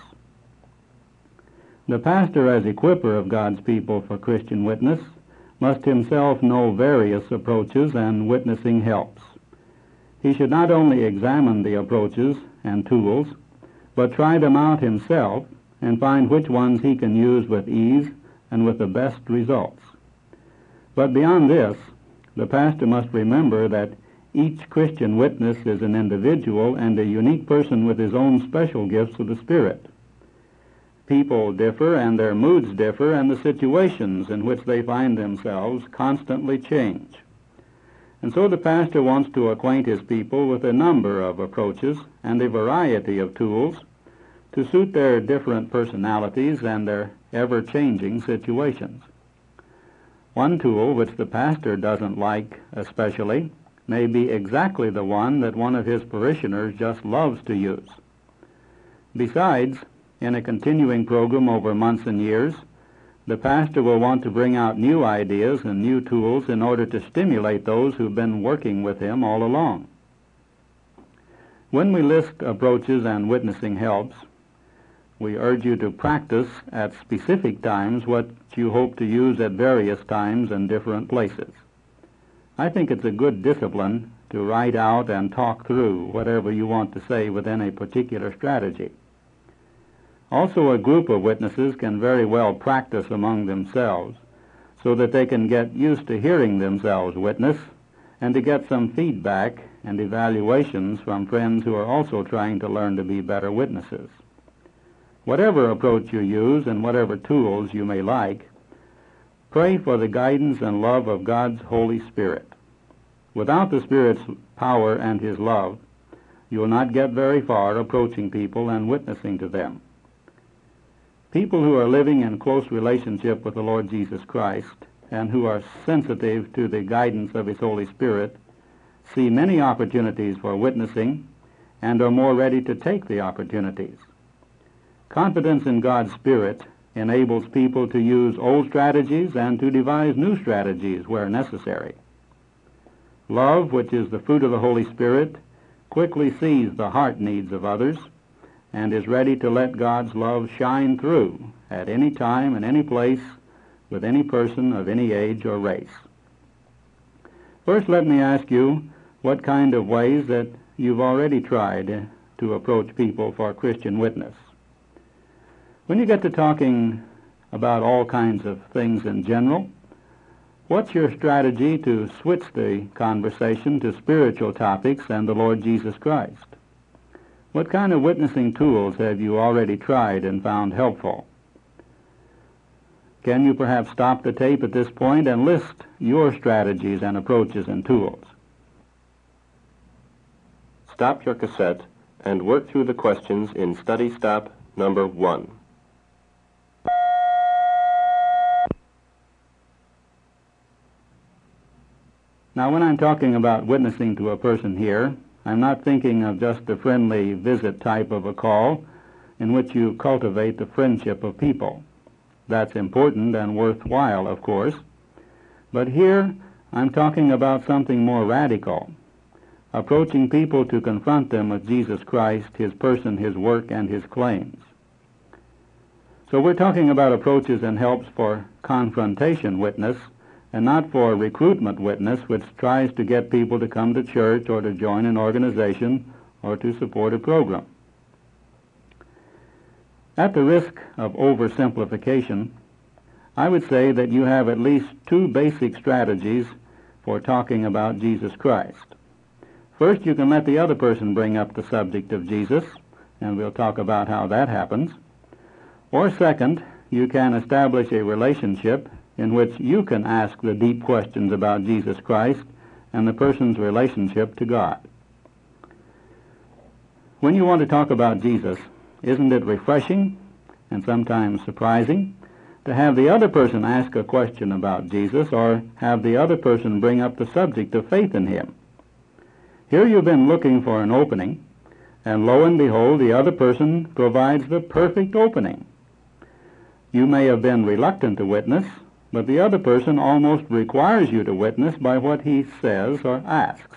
The pastor, as equipper of God's people for Christian witness, must himself know various approaches and witnessing helps. He should not only examine the approaches and tools, but try them out himself and find which ones he can use with ease and with the best results. But beyond this, the pastor must remember that each Christian witness is an individual and a unique person with his own special gifts of the Spirit. People differ and their moods differ, and the situations in which they find themselves constantly change. And so the pastor wants to acquaint his people with a number of approaches and a variety of tools to suit their different personalities and their ever-changing situations. One tool which the pastor doesn't like especially may be exactly the one that one of his parishioners just loves to use. Besides, in a continuing program over months and years, the pastor will want to bring out new ideas and new tools in order to stimulate those who've been working with him all along. When we list approaches and witnessing helps, we urge you to practice at specific times what you hope to use at various times and different places. I think it's a good discipline to write out and talk through whatever you want to say within a particular strategy. Also, a group of witnesses can very well practice among themselves so that they can get used to hearing themselves witness and to get some feedback and evaluations from friends who are also trying to learn to be better witnesses. Whatever approach you use and whatever tools you may like, pray for the guidance and love of God's Holy Spirit. Without the Spirit's power and His love, you will not get very far approaching people and witnessing to them. People who are living in close relationship with the Lord Jesus Christ and who are sensitive to the guidance of His Holy Spirit see many opportunities for witnessing and are more ready to take the opportunities. Confidence in God's Spirit enables people to use old strategies and to devise new strategies where necessary. Love, which is the fruit of the Holy Spirit, quickly sees the heart needs of others and is ready to let God's love shine through at any time and any place with any person of any age or race. First, let me ask you what kind of ways that you've already tried to approach people for Christian witness. When you get to talking about all kinds of things in general, what's your strategy to switch the conversation to spiritual topics and the Lord Jesus Christ? What kind of witnessing tools have you already tried and found helpful? Can you perhaps stop the tape at this point and list your strategies and approaches and tools? Stop your cassette and work through the questions in study stop number one. Now, when I'm talking about witnessing to a person here, I'm not thinking of just the friendly visit type of a call in which you cultivate the friendship of people. That's important and worthwhile, of course. But here, I'm talking about something more radical, approaching people to confront them with Jesus Christ, His person, His work, and His claims. So we're talking about approaches and helps for confrontation witness, and not for recruitment witness, which tries to get people to come to church or to join an organization or to support a program. At the risk of oversimplification, I would say that you have at least two basic strategies for talking about Jesus Christ. First, you can let the other person bring up the subject of Jesus, and we'll talk about how that happens. Or second, you can establish a relationship in which you can ask the deep questions about Jesus Christ and the person's relationship to God. When you want to talk about Jesus, isn't it refreshing and sometimes surprising to have the other person ask a question about Jesus or have the other person bring up the subject of faith in him? Here you've been looking for an opening, and lo and behold, the other person provides the perfect opening. You may have been reluctant to witness, but the other person almost requires you to witness by what he says or asks.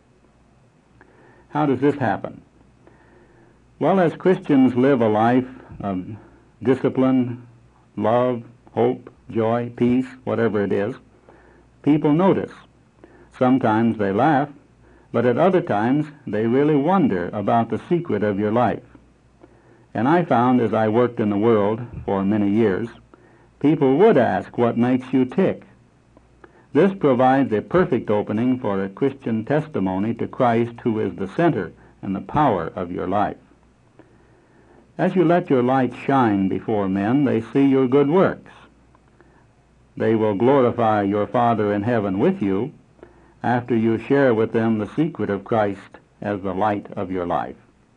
How does this happen? Well, as Christians live a life of discipline, love, hope, joy, peace, whatever it is, people notice. Sometimes they laugh, but at other times they really wonder about the secret of your life. And I found as I worked in the world for many years, people would ask what makes you tick. This provides a perfect opening for a Christian testimony to Christ, who is the center and the power of your life. As you let your light shine before men, they see your good works. They will glorify your Father in heaven with you after you share with them the secret of Christ as the light of your life.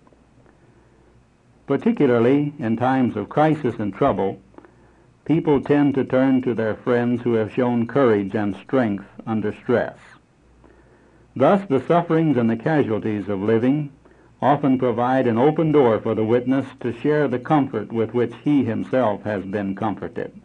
Particularly in times of crisis and trouble, people tend to turn to their friends who have shown courage and strength under stress. Thus, the sufferings and the casualties of living often provide an open door for the witness to share the comfort with which he himself has been comforted.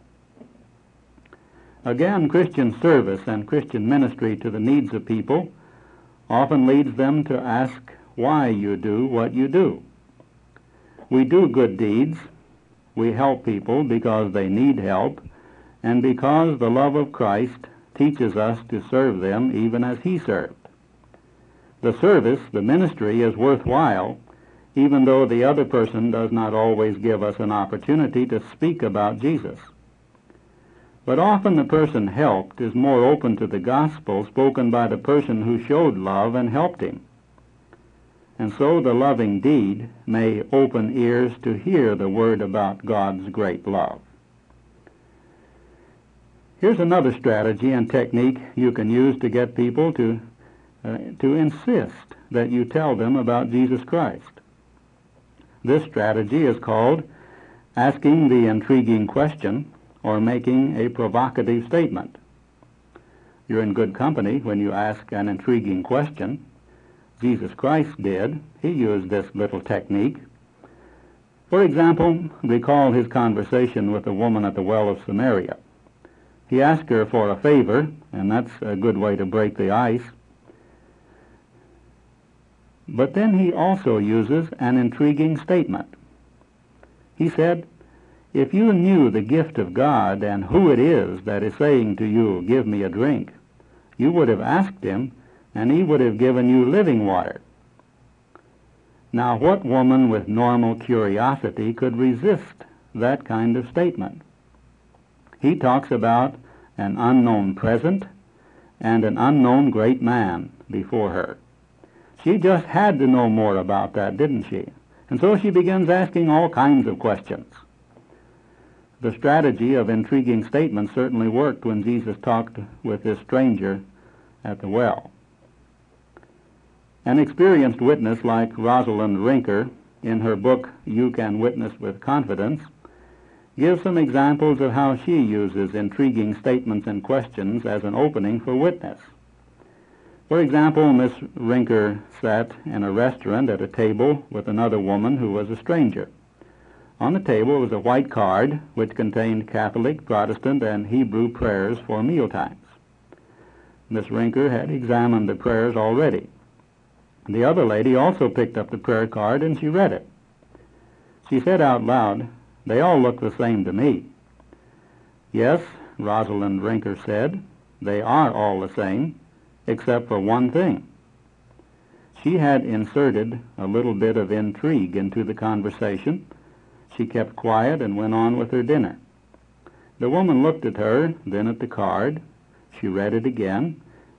Again, Christian service and Christian ministry to the needs of people often leads them to ask why you do what you do. We do good deeds, we help people because they need help, and because the love of Christ teaches us to serve them even as he served. The service, the ministry, is worthwhile, even though the other person does not always give us an opportunity to speak about Jesus. But often the person helped is more open to the gospel spoken by the person who showed love and helped him. And so the loving deed may open ears to hear the word about God's great love. Here's another strategy and technique you can use to get people to, uh, to insist that you tell them about Jesus Christ. This strategy is called asking the intriguing question or making a provocative statement. You're in good company when you ask an intriguing question. Jesus Christ did. He used this little technique. For example, recall his conversation with the woman at the well of Samaria. He asked her for a favor, and that's a good way to break the ice. But then he also uses an intriguing statement. He said, "If you knew the gift of God and who it is that is saying to you, 'Give me a drink,' you would have asked him, and he would have given you living water." Now, what woman with normal curiosity could resist that kind of statement? He talks about an unknown present and an unknown great man before her. She just had to know more about that, didn't she? And so she begins asking all kinds of questions. The strategy of intriguing statements certainly worked when Jesus talked with this stranger at the well. An experienced witness like Rosalind Rinker, in her book You Can Witness with Confidence, gives some examples of how she uses intriguing statements and questions as an opening for witness. For example, Miss Rinker sat in a restaurant at a table with another woman who was a stranger. On the table was a white card which contained Catholic, Protestant, and Hebrew prayers for mealtimes. Miss Rinker had examined the prayers already. The other lady also picked up the prayer card and she read it. She said out loud, "They all look the same to me." "Yes," Rosalind Rinker said, "they are all the same, except for one thing." She had inserted a little bit of intrigue into the conversation. She kept quiet and went on with her dinner. The woman looked at her, then at the card. She read it again,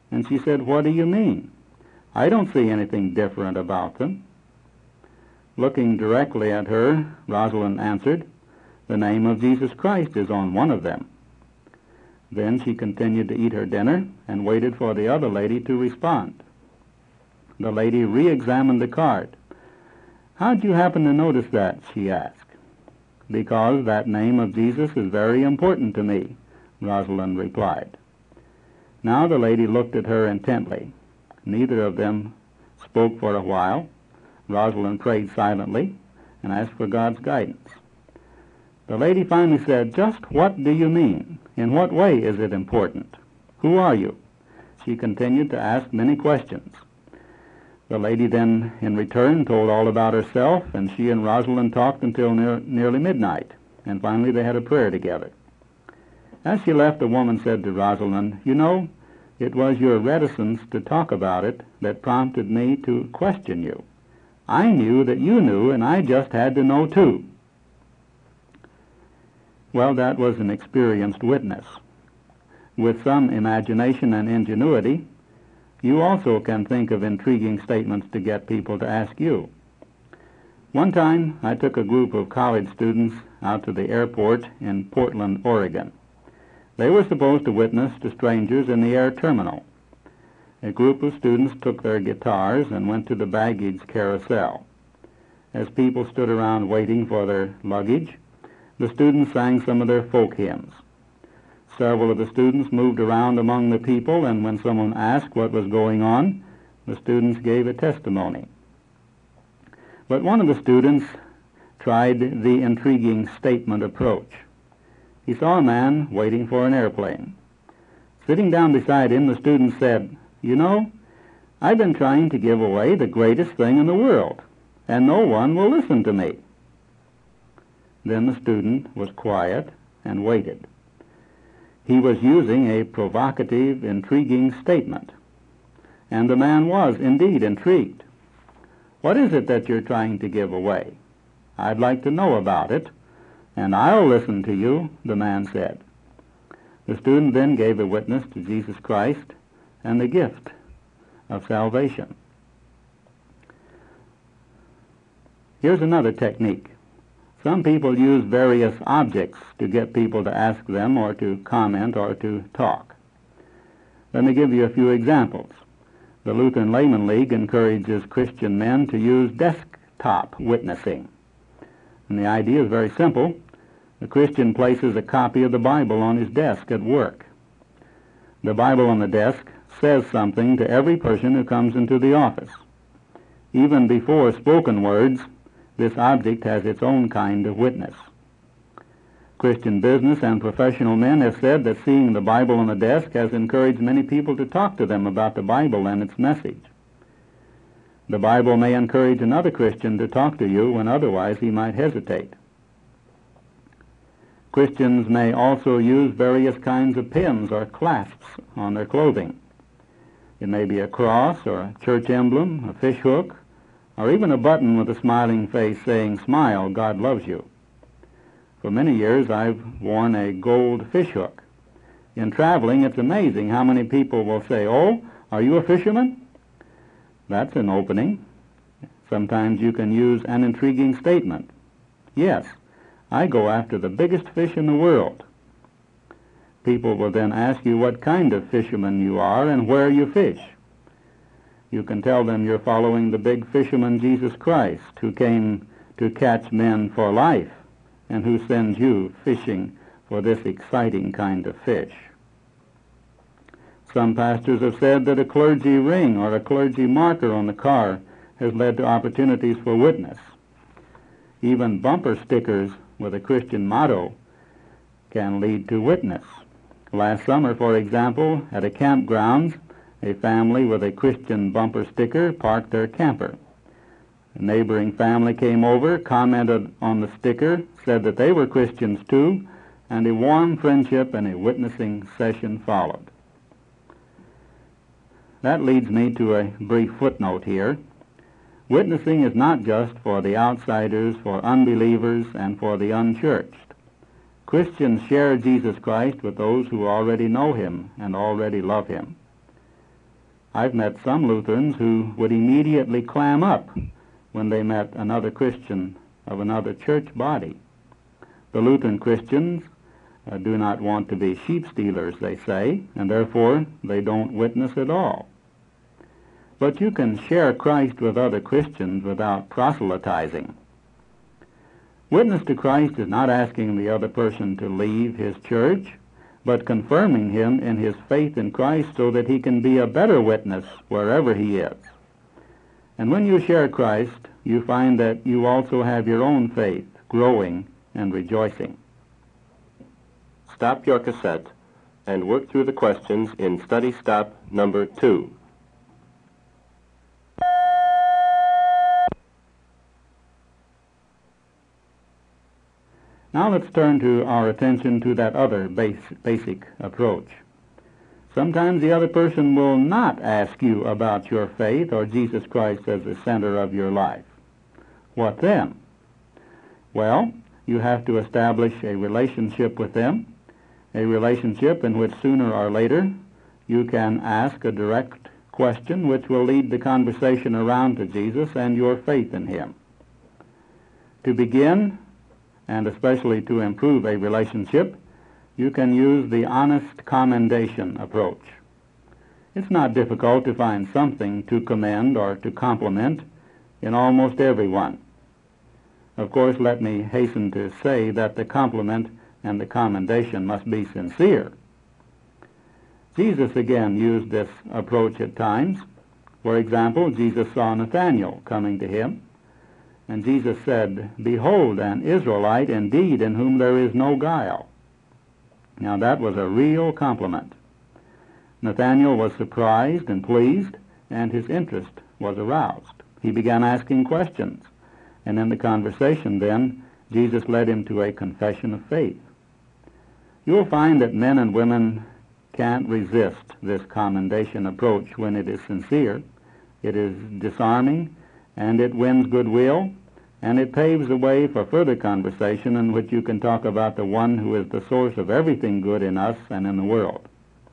And she said, "What do you mean? I don't see anything different about them." Looking directly at her, Rosalind answered, "The name of Jesus Christ is on one of them." Then she continued to eat her dinner and waited for the other lady to respond. The lady re-examined the card. "How'd you happen to notice that?" she asked. "Because that name of Jesus is very important to me," Rosalind replied. Now the lady looked at her intently. Neither of them spoke for a while. Rosalind prayed silently and asked for God's guidance. The lady finally said, "Just what do you mean? In what way is it important? Who are you?" She continued to ask many questions. The lady then, in return, told all about herself, and she and Rosalind talked until near, nearly midnight, and finally they had a prayer together. As she left, the woman said to Rosalind, "You know, it was your reticence to talk about it that prompted me to question you. I knew that you knew, and I just had to know too." Well, that was an experienced witness. With some imagination and ingenuity, you also can think of intriguing statements to get people to ask you. One time, I took a group of college students out to the airport in Portland, Oregon. They were supposed to witness to strangers in the air terminal. A group of students took their guitars and went to the baggage carousel. As people stood around waiting for their luggage, the students sang some of their folk hymns. Several of the students moved around among the people, and when someone asked what was going on, the students gave a testimony. But one of the students tried the intriguing statement approach. He saw a man waiting for an airplane. Sitting down beside him, the student said, "You know, I've been trying to give away the greatest thing in the world, and no one will listen to me." Then the student was quiet and waited. He was using a provocative, intriguing statement, and the man was indeed intrigued. "What is it that you're trying to give away? I'd like to know about it, and I'll listen to you," the man said. The student then gave a witness to Jesus Christ and the gift of salvation. Here's another technique. Some people use various objects to get people to ask them or to comment or to talk. Let me give you a few examples. The Lutheran Layman League encourages Christian men to use desktop witnessing. And the idea is very simple. The Christian places a copy of the Bible on his desk at work. The Bible on the desk says something to every person who comes into the office. Even before spoken words, this object has its own kind of witness. Christian business and professional men have said that seeing the Bible on the desk has encouraged many people to talk to them about the Bible and its message. The Bible may encourage another Christian to talk to you when otherwise he might hesitate. Christians may also use various kinds of pins or clasps on their clothing. It may be a cross or a church emblem, a fish hook, or even a button with a smiling face saying, "Smile, God loves you." For many years I've worn a gold fish hook. In traveling, it's amazing how many people will say, "Oh, are you a fisherman?" That's an opening. Sometimes you can use an intriguing statement. "Yes, I go after the biggest fish in the world." People will then ask you what kind of fisherman you are and where you fish. You can tell them you're following the big fisherman Jesus Christ, who came to catch men for life and who sends you fishing for this exciting kind of fish. Some pastors have said that a clergy ring or a clergy marker on the car has led to opportunities for witness. Even bumper stickers with a Christian motto can lead to witness. Last summer, for example, at a campground, a family with a Christian bumper sticker parked their camper. A neighboring family came over, commented on the sticker, said that they were Christians too, and a warm friendship and a witnessing session followed. That leads me to a brief footnote here. Witnessing is not just for the outsiders, for unbelievers, and for the unchurched. Christians share Jesus Christ with those who already know him and already love him. I've met some Lutherans who would immediately clam up when they met another Christian of another church body. The Lutheran Christians uh, do not want to be sheep stealers, they say, and therefore they don't witness at all. But you can share Christ with other Christians without proselytizing. Witness to Christ is not asking the other person to leave his church, but confirming him in his faith in Christ so that he can be a better witness wherever he is. And when you share Christ, you find that you also have your own faith growing and rejoicing. Stop your cassette and work through the questions in study stop number two. Now let's turn to our attention to that other base, basic approach. Sometimes the other person will not ask you about your faith or Jesus Christ as the center of your life. What then? Well, you have to establish a relationship with them, a relationship in which sooner or later you can ask a direct question which will lead the conversation around to Jesus and your faith in him. To begin, and especially to improve a relationship, you can use the honest commendation approach. It's not difficult to find something to commend or to compliment in almost everyone. Of course, let me hasten to say that the compliment and the commendation must be sincere. Jesus again used this approach at times. For example, Jesus saw Nathanael coming to him, and Jesus said, "Behold, an Israelite indeed, in whom there is no guile." Now that was a real compliment. Nathanael was surprised and pleased, and his interest was aroused. He began asking questions, and in the conversation then, Jesus led him to a confession of faith. You'll find that men and women can't resist this commendation approach when it is sincere. It is disarming, and it wins goodwill, and it paves the way for further conversation in which you can talk about the one who is the source of everything good in us and in the world.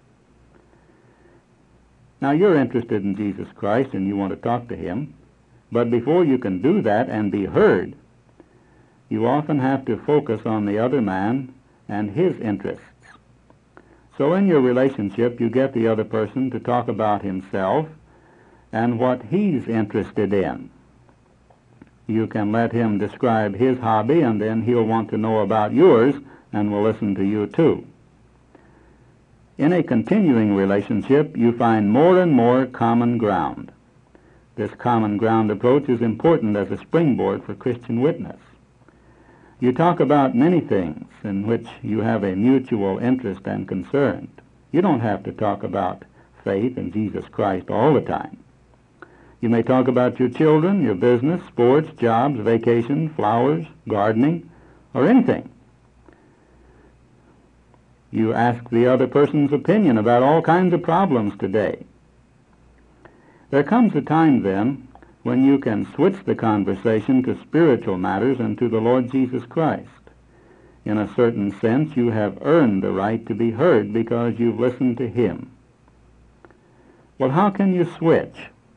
Now, you're interested in Jesus Christ and you want to talk to him, but before you can do that and be heard, you often have to focus on the other man and his interests. So in your relationship, you get the other person to talk about himself and what he's interested in. You can let him describe his hobby, and then he'll want to know about yours and will listen to you too. In a continuing relationship, you find more and more common ground. This common ground approach is important as a springboard for Christian witness. You talk about many things in which you have a mutual interest and concern. You don't have to talk about faith and Jesus Christ all the time. You may talk about your children, your business, sports, jobs, vacation, flowers, gardening, or anything. You ask the other person's opinion about all kinds of problems today. There comes a time then when you can switch the conversation to spiritual matters and to the Lord Jesus Christ. In a certain sense, you have earned the right to be heard because you've listened to him. Well, how can you switch?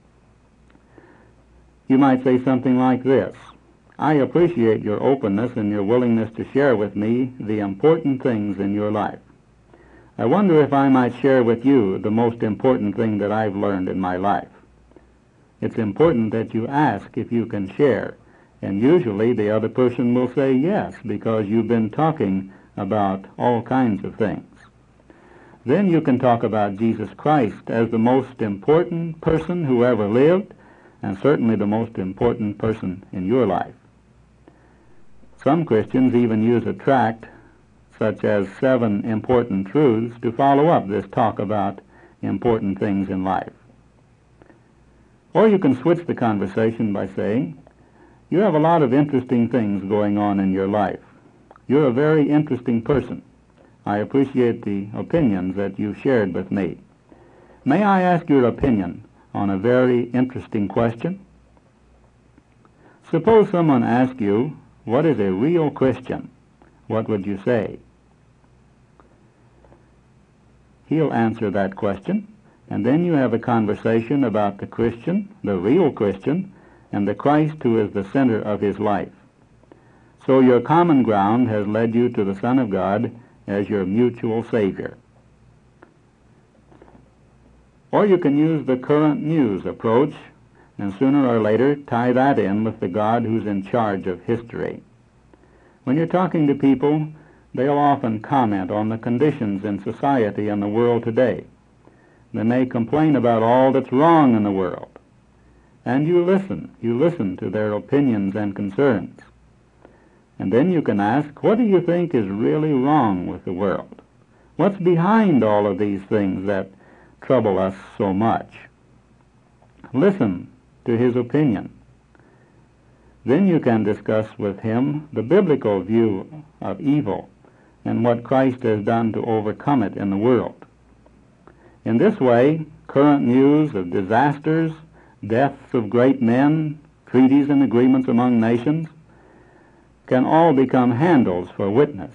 You might say something like this: I appreciate your openness and your willingness to share with me the important things in your life. I wonder if I might share with you the most important thing that I've learned in my life. It's important that you ask if you can share, and usually the other person will say yes, because you've been talking about all kinds of things. Then you can talk about Jesus Christ as the most important person who ever lived, and certainly the most important person in your life. Some Christians even use a tract such as Seven Important Truths to follow up this talk about important things in life. Or you can switch the conversation by saying, you have a lot of interesting things going on in your life. You're a very interesting person. I appreciate the opinions that you've shared with me. May I ask your opinion on a very interesting question? Suppose someone asked you, what is a real Christian? What would you say? He'll answer that question, And then you have a conversation about the Christian, the real Christian, and the Christ who is the center of his life. So your common ground has led you to the Son of God as your mutual Savior. Or you can use the current news approach, and sooner or later tie that in with the God who's in charge of history. When you're talking to people, they'll often comment on the conditions in society and the world today. They may complain about all that's wrong in the world. And you listen. You listen to their opinions and concerns. And then you can ask, what do you think is really wrong with the world? What's behind all of these things that trouble us so much? Listen to his opinion. Then you can discuss with him the biblical view of evil and what Christ has done to overcome it in the world. In this way, current news of disasters, deaths of great men, treaties and agreements among nations, can all become handles for witness.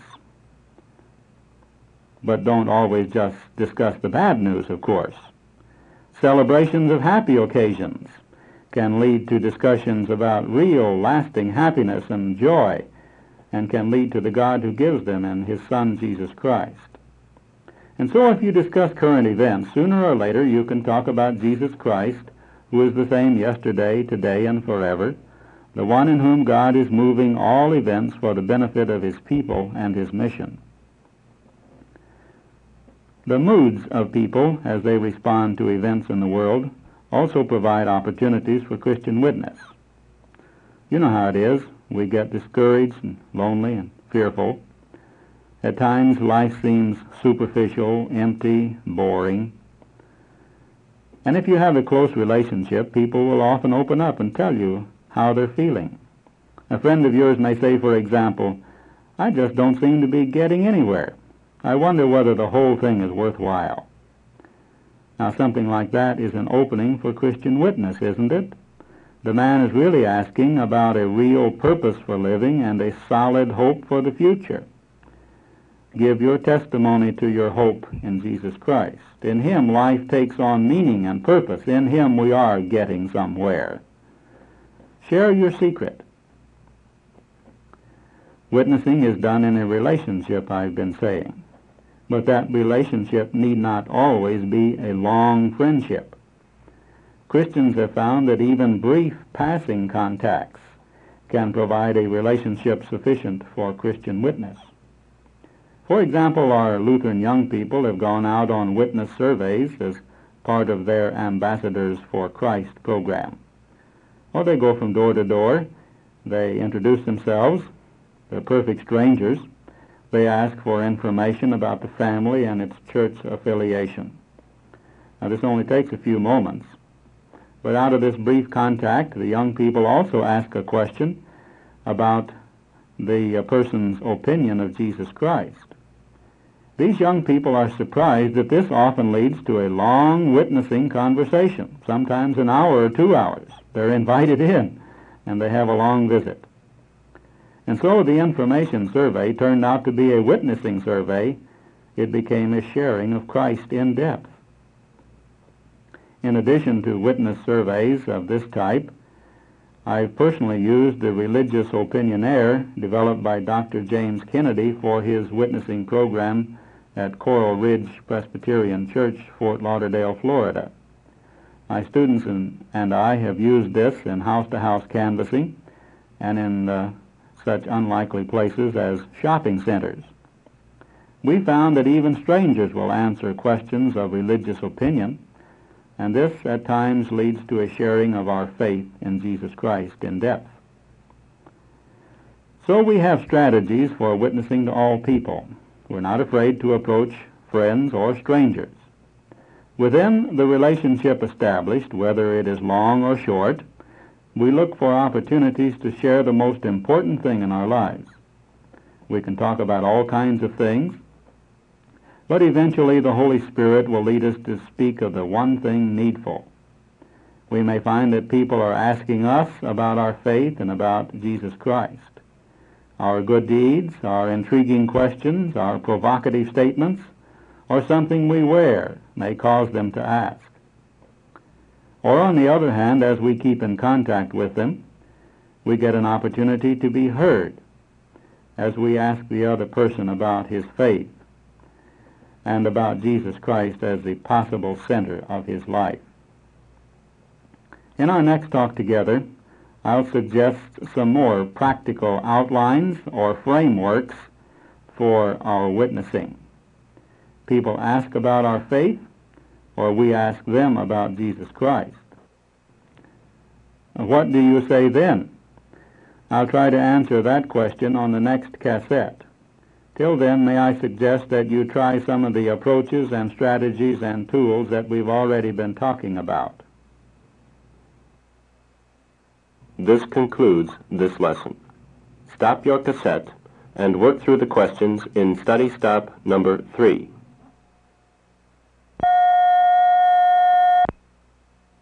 But don't always just discuss the bad news, of course. Celebrations of happy occasions can lead to discussions about real, lasting happiness and joy, and can lead to the God who gives them in his Son, Jesus Christ. And so if you discuss current events, sooner or later you can talk about Jesus Christ, who is the same yesterday, today, and forever, the one in whom God is moving all events for the benefit of his people and his mission. The moods of people as they respond to events in the world also provide opportunities for Christian witness. You know how it is. We get discouraged and lonely and fearful. At times life seems superficial, empty, boring. And if you have a close relationship, people will often open up and tell you how they're feeling. A friend of yours may say, for example, I just don't seem to be getting anywhere. I wonder whether the whole thing is worthwhile. Now, something like that is an opening for Christian witness, isn't it? The man is really asking about a real purpose for living and a solid hope for the future. Give your testimony to your hope in Jesus Christ. In him, life takes on meaning and purpose. In him, we are getting somewhere. Share your secret. Witnessing is done in a relationship, I've been saying. But that relationship need not always be a long friendship. Christians have found that even brief passing contacts can provide a relationship sufficient for Christian witness. For example, our Lutheran young people have gone out on witness surveys as part of their Ambassadors for Christ program. Or they go from door to door, they introduce themselves, they're perfect strangers, they ask for information about the family and its church affiliation. Now, this only takes a few moments, but out of this brief contact, the young people also ask a question about the uh, person's opinion of Jesus Christ. These young people are surprised that this often leads to a long witnessing conversation, sometimes an hour or two hours. They're invited in, and they have a long visit. And so the information survey turned out to be a witnessing survey. It became a sharing of Christ in depth. In addition to witness surveys of this type, I've personally used the Religious Opinionaire developed by Doctor James Kennedy for his witnessing program at Coral Ridge Presbyterian Church, Fort Lauderdale, Florida. My students and, and I have used this in house-to-house canvassing and in uh, such unlikely places as shopping centers. We found that even strangers will answer questions of religious opinion, and this at times leads to a sharing of our faith in Jesus Christ in depth. So we have strategies for witnessing to all people. We're not afraid to approach friends or strangers. Within the relationship established, whether it is long or short, we look for opportunities to share the most important thing in our lives. We can talk about all kinds of things, but eventually the Holy Spirit will lead us to speak of the one thing needful. We may find that people are asking us about our faith and about Jesus Christ. Our good deeds, our intriguing questions, our provocative statements, or something we wear may cause them to ask. Or on the other hand, as we keep in contact with them, we get an opportunity to be heard as we ask the other person about his faith and about Jesus Christ as the possible center of his life. In our next talk together, I'll suggest some more practical outlines or frameworks for our witnessing. People ask about our faith, or we ask them about Jesus Christ. What do you say then? I'll try to answer that question on the next cassette. Till then, may I suggest that you try some of the approaches and strategies and tools that we've already been talking about. This concludes this lesson. Stop your cassette and work through the questions in Study Stop number three.